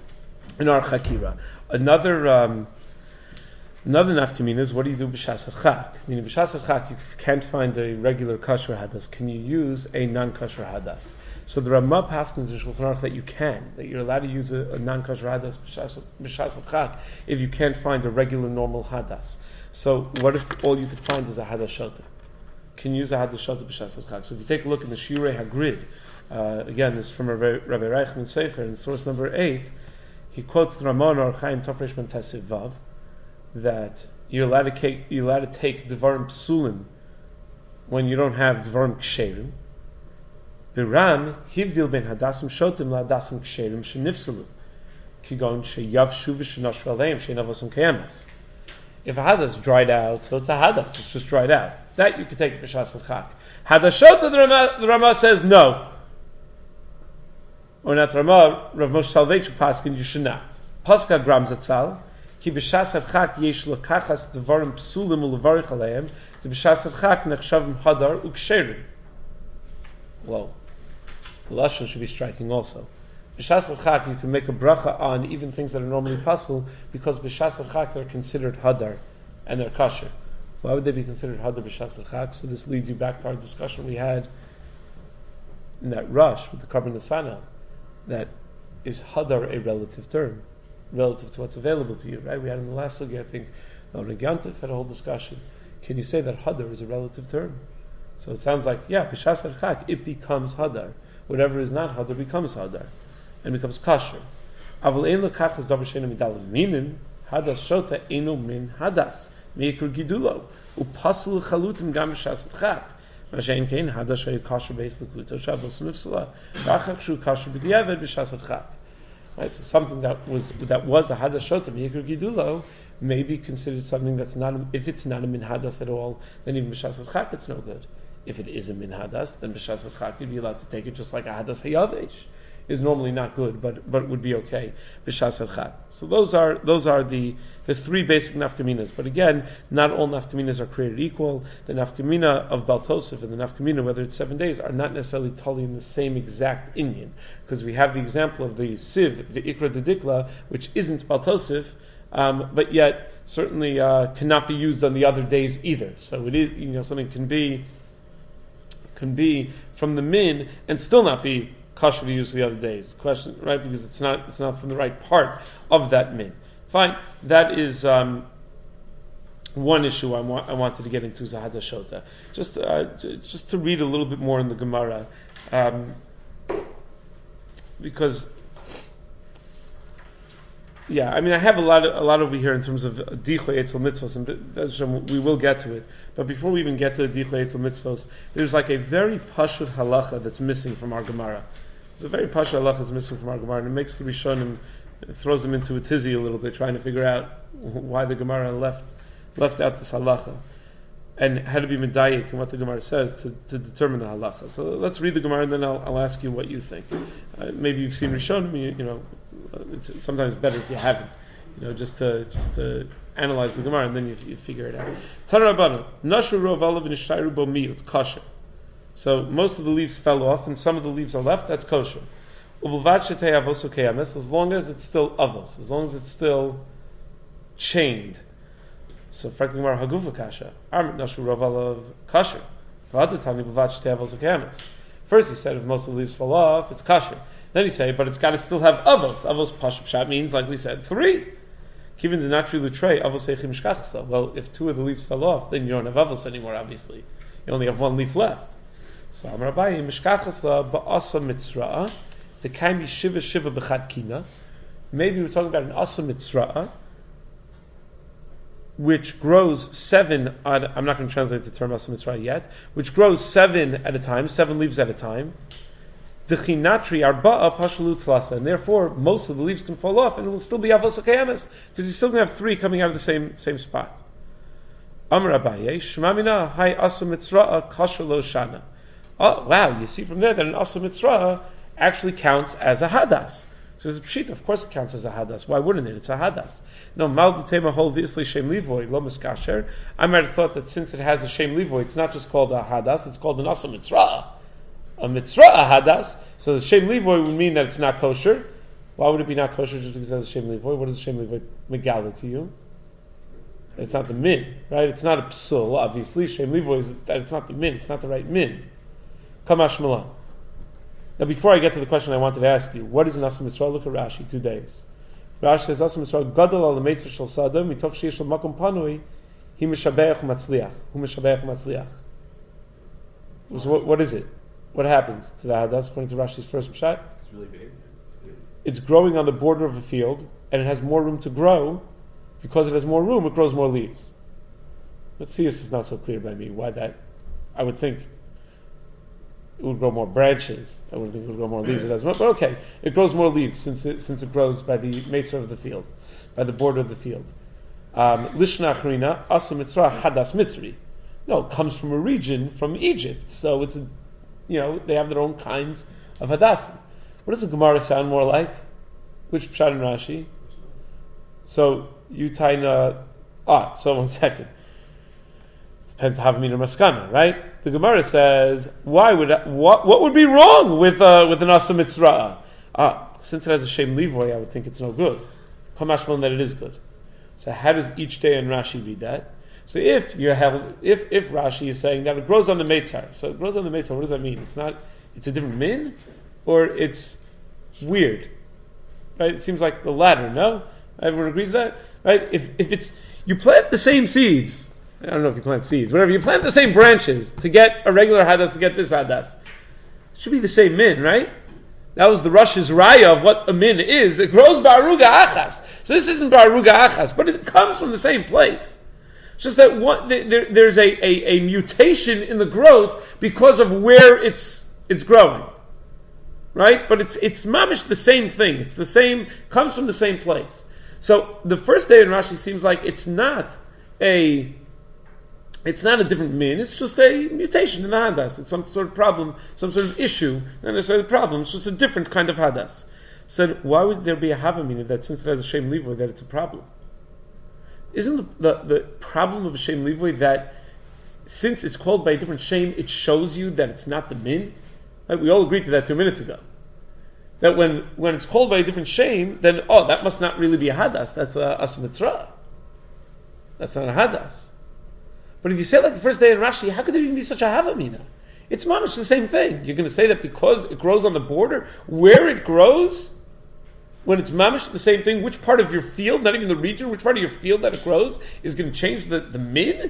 in our chakira. Another, um, another nafkamina is, what do you do b'shas chak? Meaning b'shas chak, you can't find a regular kosher hadas. Can you use a non-kosher hadas? So the Ramah paskins in Shulchan Aruch that you can, that you're allowed to use a, a non-kosher hadas b'shas chak if you can't find a regular normal hadas. So what if all you could find is a hadas shota? Can you use a hadas shota b'shas chak? So if you take a look in the Shirei Hagrid, uh, again, this is from Rabbi Reichman Sefer in source number eight. He quotes the Ramah in Orach Chaim Tov Reish Mem Tesiv Vav that you're allowed to take, you're allowed to take Devarim Psulim when you don't have Devarim Ksherim. The Ram hivdil ben hadasim shotim la hadasim ksherim shenifsalu kigon sheyavshu v'shenoshru aleim sheinavosum keyemes. If a hadas dried out, so it's a hadas, it's just dried out. That you could take b'shas chak. Hadas shota, the Rama, the Rama says no. Or not Rama, Rav Moshe Soloveitchik paskin, you should not. Paska gram zatzal ki b'shas chak yesh lokachas devarim psulim ulevarich aleim the b'shas chak nechshavim hadar uksherim. Well, the lashon should be striking also. B'shas chak, you can make a bracha on even things that are normally possible because b'shas chak they're considered hadar and they're kosher. Why would they be considered hadar b'shas chak? So this leads you back to our discussion we had in that rush with the carbon nasana, that is hadar a relative term, relative to what's available to you, right? We had in the last sugi, I think, the Regantif had a whole discussion. Can you say that hadar is a relative term? So it sounds like, yeah, b'shas chak, it becomes hadar. Whatever is not hadar becomes hadar and becomes kosher. Aval ein lekachas davar sheinu midal minin hadas shota einu min hadas meikur gidulo upasul chalutim gam b'shas chak. Mashein kein hadas sheyu kosher beis lekuto shabos nifsala v'achach shu kosher b'diavad b'shas chak. Right, so something that was that was a hadas shota meikur gidulo may be considered something that's not. If it's not a min hadas at all, then even b'shas chak it's no good. If it is a min hadas, then b'shas chak you'd be allowed to take it just like a hadas hayavesh is normally not good, but but would be okay b'shas chak. So those are those are the the three basic nafkaminas. But again, not all nafkaminas are created equal. The nafkamina of Baltosif and the nafkamina, whether it's seven days, are not necessarily totally in the same exact inyan, because we have the example of the siv, the ikra dedikla, which isn't Baltosif, um, but yet certainly uh, cannot be used on the other days either. So it is, you know, something can be. can be from the min and still not be kosher to use the other days. Question, right? Because it's not it's not from the right part of that min. Fine. That is um, one issue I, wa- I wanted to get into Zahada Shota. Just uh, j- just to read a little bit more in the Gemara, um, because yeah, I mean I have a lot of, a lot over here in terms of Dichlei Eitzel Mitzvos, and we will get to it. But before we even get to the Dichlei Eitzel Mitzvos, there's like a very pashut halacha that's missing from our Gemara. There's a very pashut halacha that's missing from our Gemara, and it makes the Rishonim, it throws them into a tizzy a little bit, trying to figure out why the Gemara left left out this halacha, and how to be medayik and what the Gemara says to, to determine the halacha. So let's read the Gemara, and then I'll, I'll ask you what you think. Uh, maybe you've seen Rishonim, you, you know, it's sometimes better if you haven't, you know, just to just to analyze the Gemara, and then you, you figure it out. Tanarabanu, Nashu Rov Olav Nishtaru Bo Miyut, kosher. So most of the leaves fell off, and some of the leaves are left, that's kosher. Ubulvat Shetei Avosu Keyames, as long as it's still avos, as long as it's still chained. So frankly, Mar Hagufa Kasha. Armit Nashu Raval of Kasher. First he said if most of the leaves fall off, it's kasher. Then he said, but it's got to still have avos. Avos pashut means, like we said, three. Kivin the naturally lutrei avos eichim shkachsa. Well, if two of the leaves fell off, then you don't have avos anymore. Obviously, you only have one leaf left. So Amar Abaye mishkachasa ba'asa mitzra'a to kaimi shiva shiva b'chad kina. Maybe we're talking about an asa mitzra'a, which grows seven, I'm not going to translate the term asa mitzra'a yet, which grows seven at a time, seven leaves at a time. Dechinatri arba'a pashalu tlasa, and therefore most of the leaves can fall off and it will still be avos akayamis, because you're still going to have three coming out of the same same spot. Amar Abaye, shmamina hay asa mitzra'a kasher lo shana. Oh, wow, you see from there that an asa mitzra'a actually counts as a hadas. So it's a pshita, of course it counts as a hadas. Why wouldn't it? It's a hadas. No, mal d'tema hol v'isli shem livoy lo miskasher. I might have thought that since it has a shem livoy, it's not just called a hadas, it's called an asa mitzra'a. A mitzra'a hadas. So the shem livoy would mean that it's not kosher. Why would it be not kosher just because it has a shem livoy? What does the shem livoy megala to you? It's not the min, right? It's not a psul, obviously. Shem livoy is that it's not the min, it's not the right min. Kamash malan. Now, before I get to the question I wanted to ask you, what is an asa mitzra'a? Look at Rashi, two days. Rashi says, asa mitzra'a gadol al meitzer shel sadam mitoch sheish shel makom panui hi mishabeach u'matzliach hu mishabeach u'matzliach. So what, what is it? What happens to the hadas according to Rashi's first pshat? It's really big. It's, it's growing on the border of a field, and it has more room to grow. Because it has more room, it grows more leaves. Let's see if this is not so clear by me. Why that? I would think it would grow more branches. I wouldn't think it would grow more leaves. It has more, but okay, it grows more leaves since it, since it grows by the metzor of the field, by the border of the field. Lishna achrina asa mitzra'a hadas mitzri. No, it comes from a region from Egypt, so it's a, you know, they have their own kinds of hadasim. What does the Gemara sound more like? Which pshat and Rashi? So you taina. Ah, so one second. Depends how mean or maskana, right? The Gemara says, why would what what would be wrong with uh, with an asa mitzra'a? Ah, since it has a shem livoy, I would think it's no good. Kamashman that it is good. So how does each day and Rashi read that? So if you held, if if Rashi is saying that it grows on the meitzar, so it grows on the meitzar, what does that mean? It's not, it's a different min, or it's weird, right? It seems like the latter. No, everyone agrees that, right? If if it's you plant the same seeds. I don't know if you plant seeds, whatever. You plant the same branches to get a regular hadas, to get this hadas. It should be the same min, right? That was the Rush's raya of what a min is. It grows ba'aruga achas. So this isn't ba'aruga achas, but it comes from the same place. It's just that one, there, there's a, a, a mutation in the growth because of where it's it's growing, right? But it's it's mamish the same thing. It's the same, comes from the same place. So the first day in Rashi seems like it's not a It's not a different min, it's just a mutation in the hadas. It's some sort of problem, some sort of issue, not necessarily a problem, it's just a different kind of hadas. So why would there be a havamina that since it has a shem livoy that it's a problem? Isn't the, the, the problem of a shem livoy that since it's called by a different shem, it shows you that it's not the min? Right? We all agreed to that two minutes ago. That when, when it's called by a different shem, then, oh, that must not really be a hadas, that's a asa mitzra'a. That's not a hadas. But if you say like the first day in Rashi, how could there even be such a havamina? It's mamish the same thing. You're going to say that because it grows on the border, where it grows, when it's mamish the same thing, which part of your field, not even the region, which part of your field that it grows, is going to change the, the min?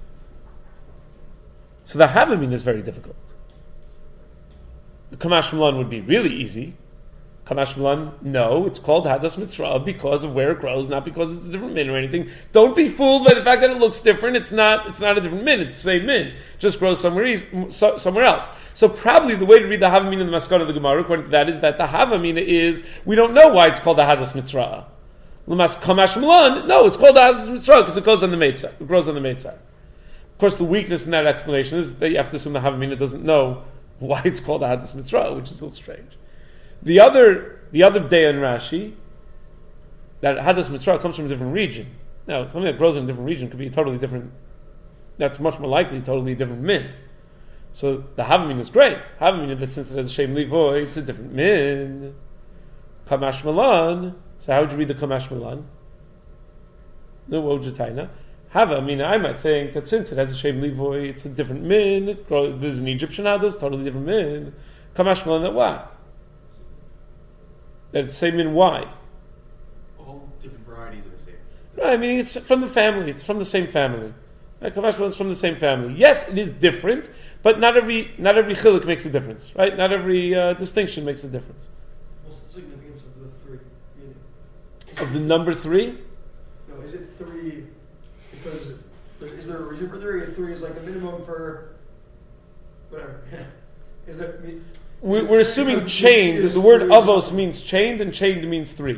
So the havamina is very difficult. The Kamash Malan would be really easy. Kamash Malan, no, it's called Hadas Mitzra'a because of where it grows, not because it's a different min or anything. Don't be fooled by the fact that it looks different. It's not. It's not a different min. It's the same min. It just grows somewhere, so, somewhere else. So probably the way to read the Havamina in the Maskana of the Gemara, according to that, is that the Havamina is we don't know why it's called the Hadas Mitzra'a. L'mas Kamash Malan, no, it's called the Hadas Mitzra'a because it goes on the Meitzar. It grows on the Meitzar. Of course, the weakness in that explanation is that you have to assume the Havamina doesn't know why it's called the Hadas Mitzra'a, which is a little strange. The other, the other day in Rashi, that Hadas Mitzra'a comes from a different region. Now, something that grows in a different region could be a totally different, that's much more likely, totally different min. So the Havamin is great. Havamin, that since it has a Shem Livoy, it's a different min. Kamash Malan, so how would you read the Kamash Malan? No, what would you taina? Hava, I mean, I might think that since it has a Shem Levoy, it's a different min. It grows, there's an Egyptian Hadas, totally different min. Kamash Malan that what? That it's the same min, why? All different varieties of the same. Right, I mean, it's from the family. It's from the same family. Right? Kamash Malan is from the same family. Yes, it is different, but not every not every chiluk makes a difference, right? Not every uh, distinction makes a difference. What's the significance of the three? Meaning? Is Of it- the number three, No, is it three because there- is there a reason for three? If three is like the minimum for whatever. Is there? I mean, we, is it we're three assuming because chained. is The word three avos something? means chained, and chained means three.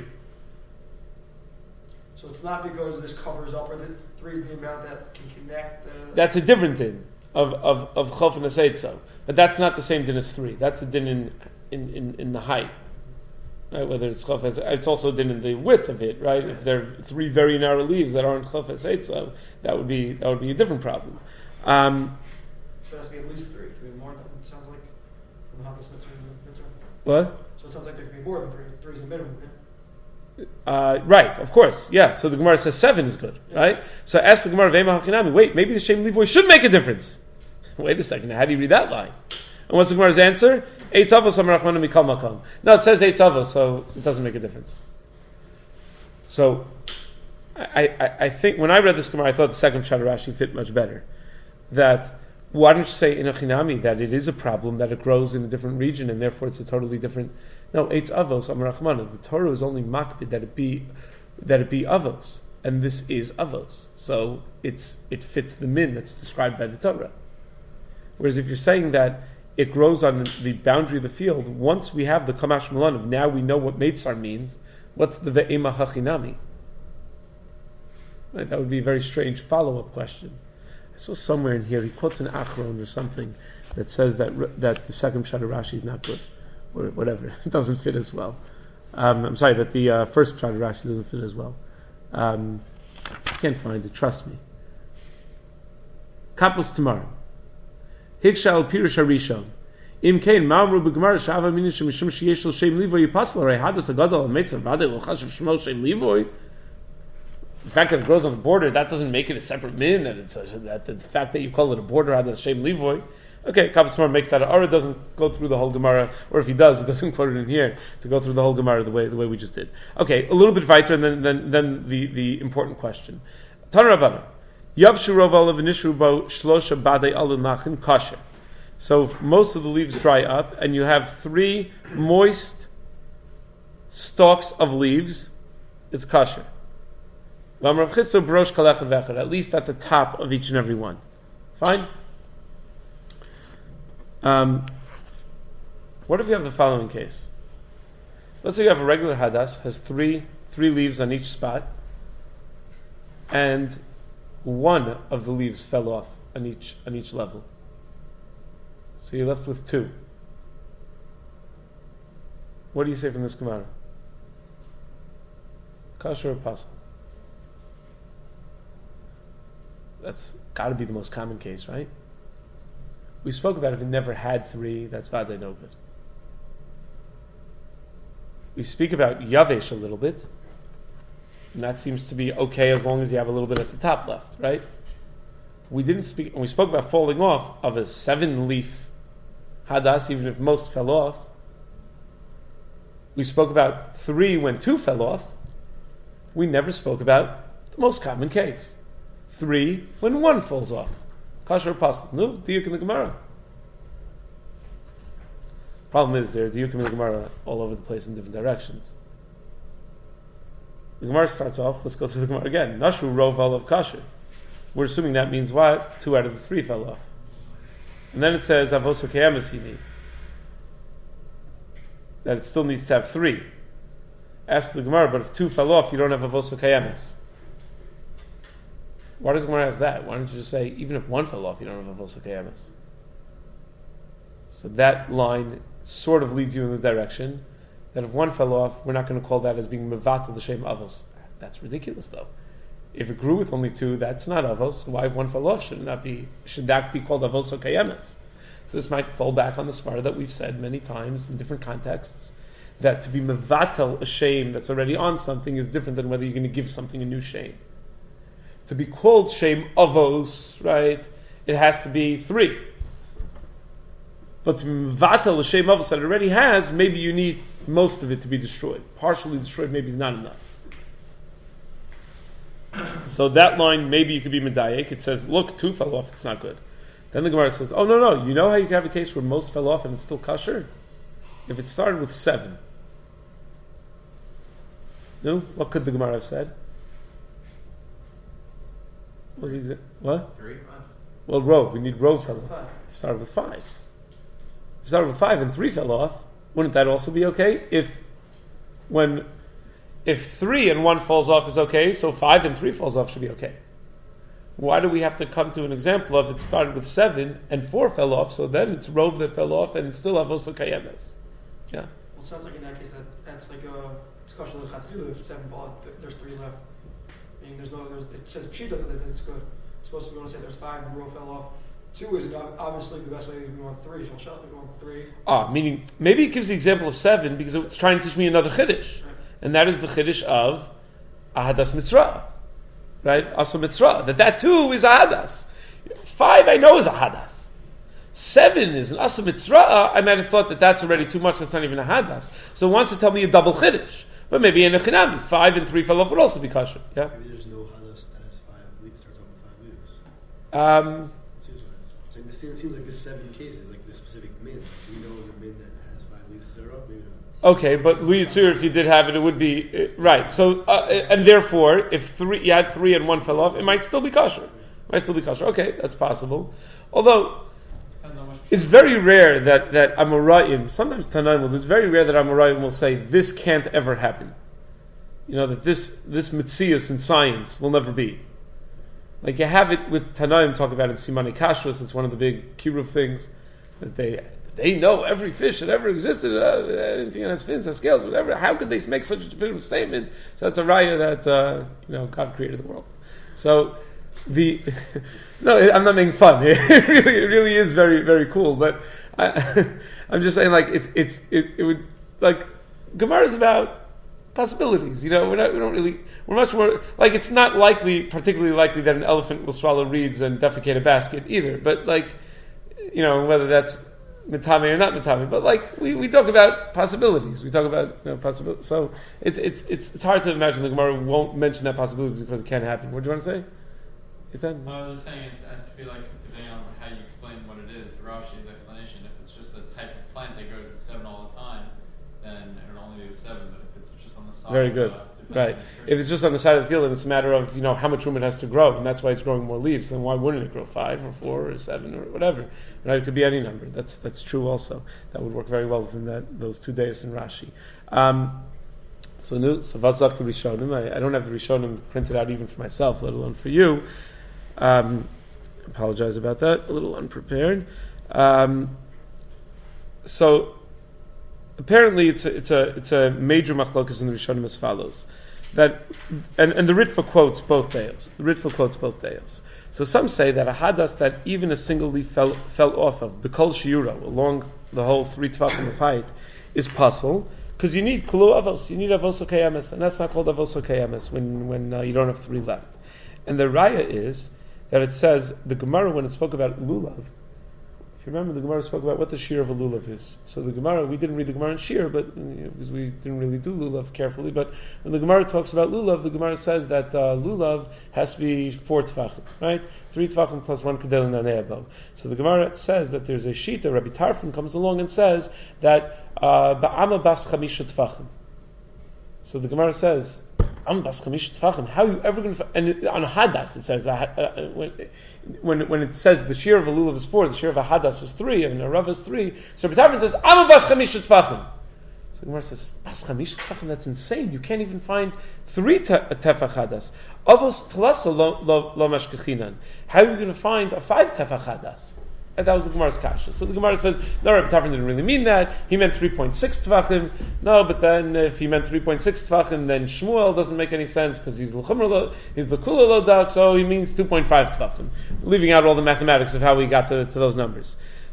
So it's not because this covers up, or the three is the amount that can connect. The, That's a different din of of of chof and aseitzo, but that's not the same din as three. That's a din in in, in, in the height, right? Whether it's chof as it's also a din in the width of it, right? If there are three very narrow leaves that aren't chof aseitzo, that would be that would be a different problem. Um, so it has to be at least three. Can be more than it sounds like. From the Hadas Mitzvah and the Mitzvah. what? So it sounds like there can be more than three. Three is the minimum. Yeah? Uh, right, of course, yeah. So the Gemara says seven is good, right? So ask the Gemara, Vema Hachinami, wait, maybe the Shem Levoy should make a difference. Wait a second, how do you read that line? And what's the Gemara's answer? Eitz avos amar Rachmana mikol makom. No, it says eitz avos, so it doesn't make a difference. So, I, I, I think when I read this Gemara, I thought the second Pshat Rashi fit much better. That why don't you say in a Chinami that it is a problem that it grows in a different region and therefore it's a totally different. No, eitz avos amar Rachmana. The Torah is only makbid that it be that it be avos, and this is avos, so it's it fits the min that's described by the Torah. Whereas if you're saying that it grows on the boundary of the field, once we have the Kamash Malan of now we know what Meitzar means, what's the Ve'ema Hachinami? Right, that would be a very strange follow-up question. I saw somewhere in here, he quotes an Achron or something that says that that the second Pshat Rashi is not good, or whatever, it doesn't fit as well. Um, I'm sorry, that the uh, first Pshat Rashi doesn't fit as well. Um, I can't find it, trust me. Kapos tomorrow. Hikshal Pirush Harishon. Im Kain Ma'amru B'Gemara Shava Minin Shemishum Sheyesh Shel Shem Livoy Yipasel Arei Hadas Agadol Al Meitzer Vadei Lo Chashav Shmo Shem Livoy. The fact that it grows on the border, that doesn't make it a separate min. That it's a, that the fact that you call it a border Hadas Shem Livoy. Okay, Kapos tomorrow makes that. Or it doesn't go through the whole Gemara, or if he does, he doesn't quote it in here to go through the whole Gemara the way the way we just did. Okay, a little bit weiter, and then then then the the important question. Tana Rabbana. Yavshu Rov Olav Nishru Bo Shlosha Badei Alun Machin Kasher. So most of the leaves dry up, and you have three moist stalks of leaves. It's kasher. At least at the top of each and every one. Fine. Um, what if you have the following case? Let's say you have a regular hadas, has three three leaves on each spot, and one of the leaves fell off on each on each level. So you're left with two. What do you say from this Gemara? Kasher or pasal? That's got to be the most common case, right? We spoke about if it never had three, that's Vadei no good. We speak about Yavesh a little bit, and that seems to be okay as long as you have a little bit at the top left, right? We didn't speak, and we spoke about falling off of a seven-leaf hadas, even if most fell off. We spoke about three when two fell off. We never spoke about the most common case. Three when one falls off. Kasher or pasal? No, diuk in the Gemara. Problem is, there are diuk in the Gemara all over the place in different directions. The Gemara starts off, let's go through the Gemara again. Nashru roval of kasher. We're assuming that means what? Two out of the three fell off. And then it says, Avoso Keyamas you need. That it still needs to have three. Ask the Gemara, but if two fell off, you don't have Avoso Keyamas. Why does the Gemara ask that? Why don't you just say, even if one fell off, you don't have Avoso Keyamas? So that line sort of leads you in the direction that if one fell off, we're not going to call that as being Mevatel the Shem Avos. That's ridiculous, though. If it grew with only two, that's not avos. So why if one fell off? Should not be? Should that be called avos or kayemes? So this might fall back on the svara that we've said many times in different contexts, that to be mevatel a shame that's already on something is different than whether you're going to give something a new shame. to be called Shem Avos, right, it has to be three. But to be Vatel, the Shem Avos that it already has, maybe you need most of it to be destroyed. Partially destroyed maybe is not enough. So that line, maybe you could be Medayek. It says, look, two fell off, it's not good. Then the Gemara says, oh, no, no, you know how you can have a case where most fell off and it's still kosher? If it started with seven. No? What could the Gemara have said? What was the exa- What? Three, five. Well, Rove. We need Rove fell off. Five. If it started with five. If it started with five and three fell off, wouldn't that also be okay? If when if three and one falls off is okay, so five and three falls off should be okay. Why do we have to come to an example of it started with seven and four fell off, so then it's Rove that fell off and it's still Avoso Kayemes? Yeah. Well, it sounds like in that case that that's like a discussion of Chatfilu. If seven fall, th- there's three left. I mean, there's no, there's, it says Pshita that it's good. It's supposed to be able to say there's five and the row fell off. Two isn't obviously the best way to go on three. So Shal we go on three. Ah, meaning maybe it gives the example of seven because it's trying to teach me another chiddush, Right. and that is the chiddush of ahadas mitzvah, right? Asa mitzvah. That that too is ahadas. Five I know is ahadas. Seven is an asa mitzvah. I might have thought that that's already too much. That's not even ahadas. So it wants to tell me a double chiddush, but maybe in a chinami, five and three fell off would also be kosher. Yeah. Maybe there's no hadas that has five leads starts off with five leaves. Um, Seems like it's like this seems, seems like this seven cases, like this specific min. Do we know the min that has five leaves start off? Maybe not. Okay, but Lu Yitzur, if you did have it, it would be uh, right. So, uh, and therefore, if three you had three and one fell off, it might still be kosher. It might still be kosher. Okay, that's possible. Although Depends on which. it's very rare that that Amoraim, sometimes Tanaim will. It's very rare that Amoraim will say this can't ever happen. You know that this this mitzias in science will never be. Like you have it with Tanaim talk about in Simani Kashrus. It's one of the big kiruv things that they. They know every fish that ever existed, uh, anything that has fins, has scales, whatever. How could they make such a definitive statement? So that's a raya that uh, you know God created the world. So the no, I'm not making fun. It really, it really is very, very cool. But I, I'm just saying, like it's it's it, it would like Gemara is about possibilities. You know, we're not we don't really we're much more like it's not likely, particularly likely that an elephant will swallow reeds and defecate a basket either. But like you know whether that's mitame or not mitame, but like we, we talk about possibilities. We talk about you know, possibilities. So it's it's it's it's hard to imagine the Gemara won't mention that possibility because it can't happen. What do you want to say? Is that? Well, I was just saying, it's, I just feel like depending on how you explain what it is, Rashi's explanation, if it's just a type of plant that grows at seven all the time, then it'll only be at seven. But if it's just on the side, Very of good. the, Right. If it's just on the side of the field and it's a matter of, you know, how much room it has to grow, and that's why it's growing more leaves, then why wouldn't it grow five or four or seven or whatever? Right? It could be any number. That's that's true also. That would work very well within that those two days in Rashi. Um, so nu, so vazak the Rishonim. I, I don't have the Rishonim printed out even for myself, let alone for you. Um, apologize about that. A little unprepared. Um, so apparently it's a, it's a it's a major machlokas in the Rishonim as follows. That and, and the Ritva quotes both deos. The Ritva quotes both deos. So some say that a hadas that even a single leaf fell fell off of b'kol shiura along the whole three tvachim of height is puzzle because you need kulu avos. You need avos okayamis, and that's not called avos okayamis when when uh, you don't have three left. And the raya is that it says the Gemara when it spoke about lulav. If you remember, the Gemara spoke about what the shear of a lulav is. So the Gemara, we didn't read the Gemara in shear, but you know, because we didn't really do lulav carefully. But when the Gemara talks about lulav, the Gemara says that uh, lulav has to be four tefachim, right? Three tefachim plus one kedel and aneabo. So the Gemara says that there's a shita. Rabbi Tarfon comes along and says that ba'ama bas chamisha tefachim. So the Gemara says, "Am bas chamisha tefachim." How are you ever going to? And it, on hadas it says uh, uh, when, when when it says the shear of a lulav is four, the shear of a hadas is three, and a rav is three. So Rabbi Tarfon says, "Am bas chamisha tefachim." So the Gemara says, "Bas chamisha tefachim? That's insane. You can't even find three te- tefach hadas. Avos tlasa lo lo, lo mashkechinan. How are you going to find a five tefach hadas?" And that was the Gemara's kasha. So the Gemara says, no, Rabbi Tarfon didn't really mean that. He meant three point six tvachim. No, but then if he meant three point six tvachim, then Shmuel doesn't make any sense because he's l'chumra, he's l'kula lo dak, so he means two point five tvachim. Leaving out all the mathematics of how we got to, to those numbers.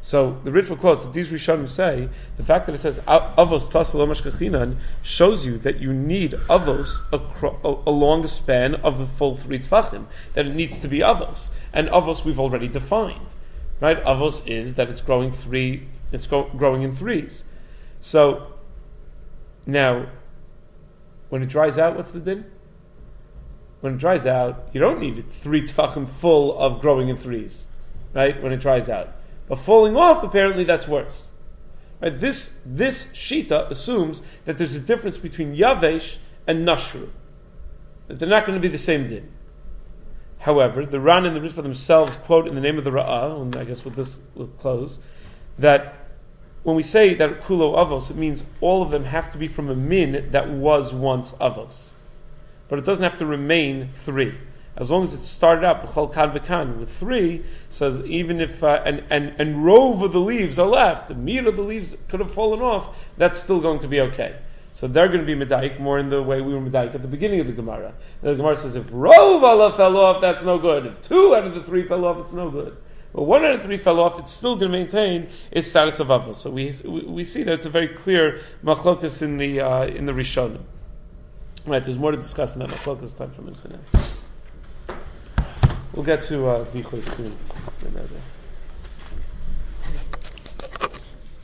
So the Ritva quotes that these Rishonim say the fact that it says avos tasel lo mashkachinan shows you that you need avos acro- along a span of a full three tefachim. That it needs to be avos, and avos we've already defined, right? Avos is that it's growing three, it's go- growing in threes. So now, when it dries out, what's the din? When it dries out, you don't need three tefachim full of growing in threes, right? When it dries out. But falling off, apparently that's worse. Right? This this shita assumes that there's a difference between yavesh and nashru. That they're not going to be the same din. However, the Ran and the Ritva themselves quote in the name of the Ra'ah, and I guess with this we'll close, that when we say that kulo avos, it means all of them have to be from a min that was once avos. But it doesn't have to remain three. As long as it started out b'chol kan v'kan with three, says even if uh, and and and rove of the leaves are left, the meat of the leaves could have fallen off, that's still going to be okay. So they're going to be medaik more in the way we were medaik at the beginning of the Gemara. The Gemara says if rove Allah fell off, that's no good. If two out of the three fell off, it's no good. But one out of three fell off, it's still going to maintain its status of avos. So we we see that it's a very clear machlokas in the uh, in the Rishonim. Right, there's more to discuss in that machlokas. Time for minute. We'll get to uh, Dichos soon.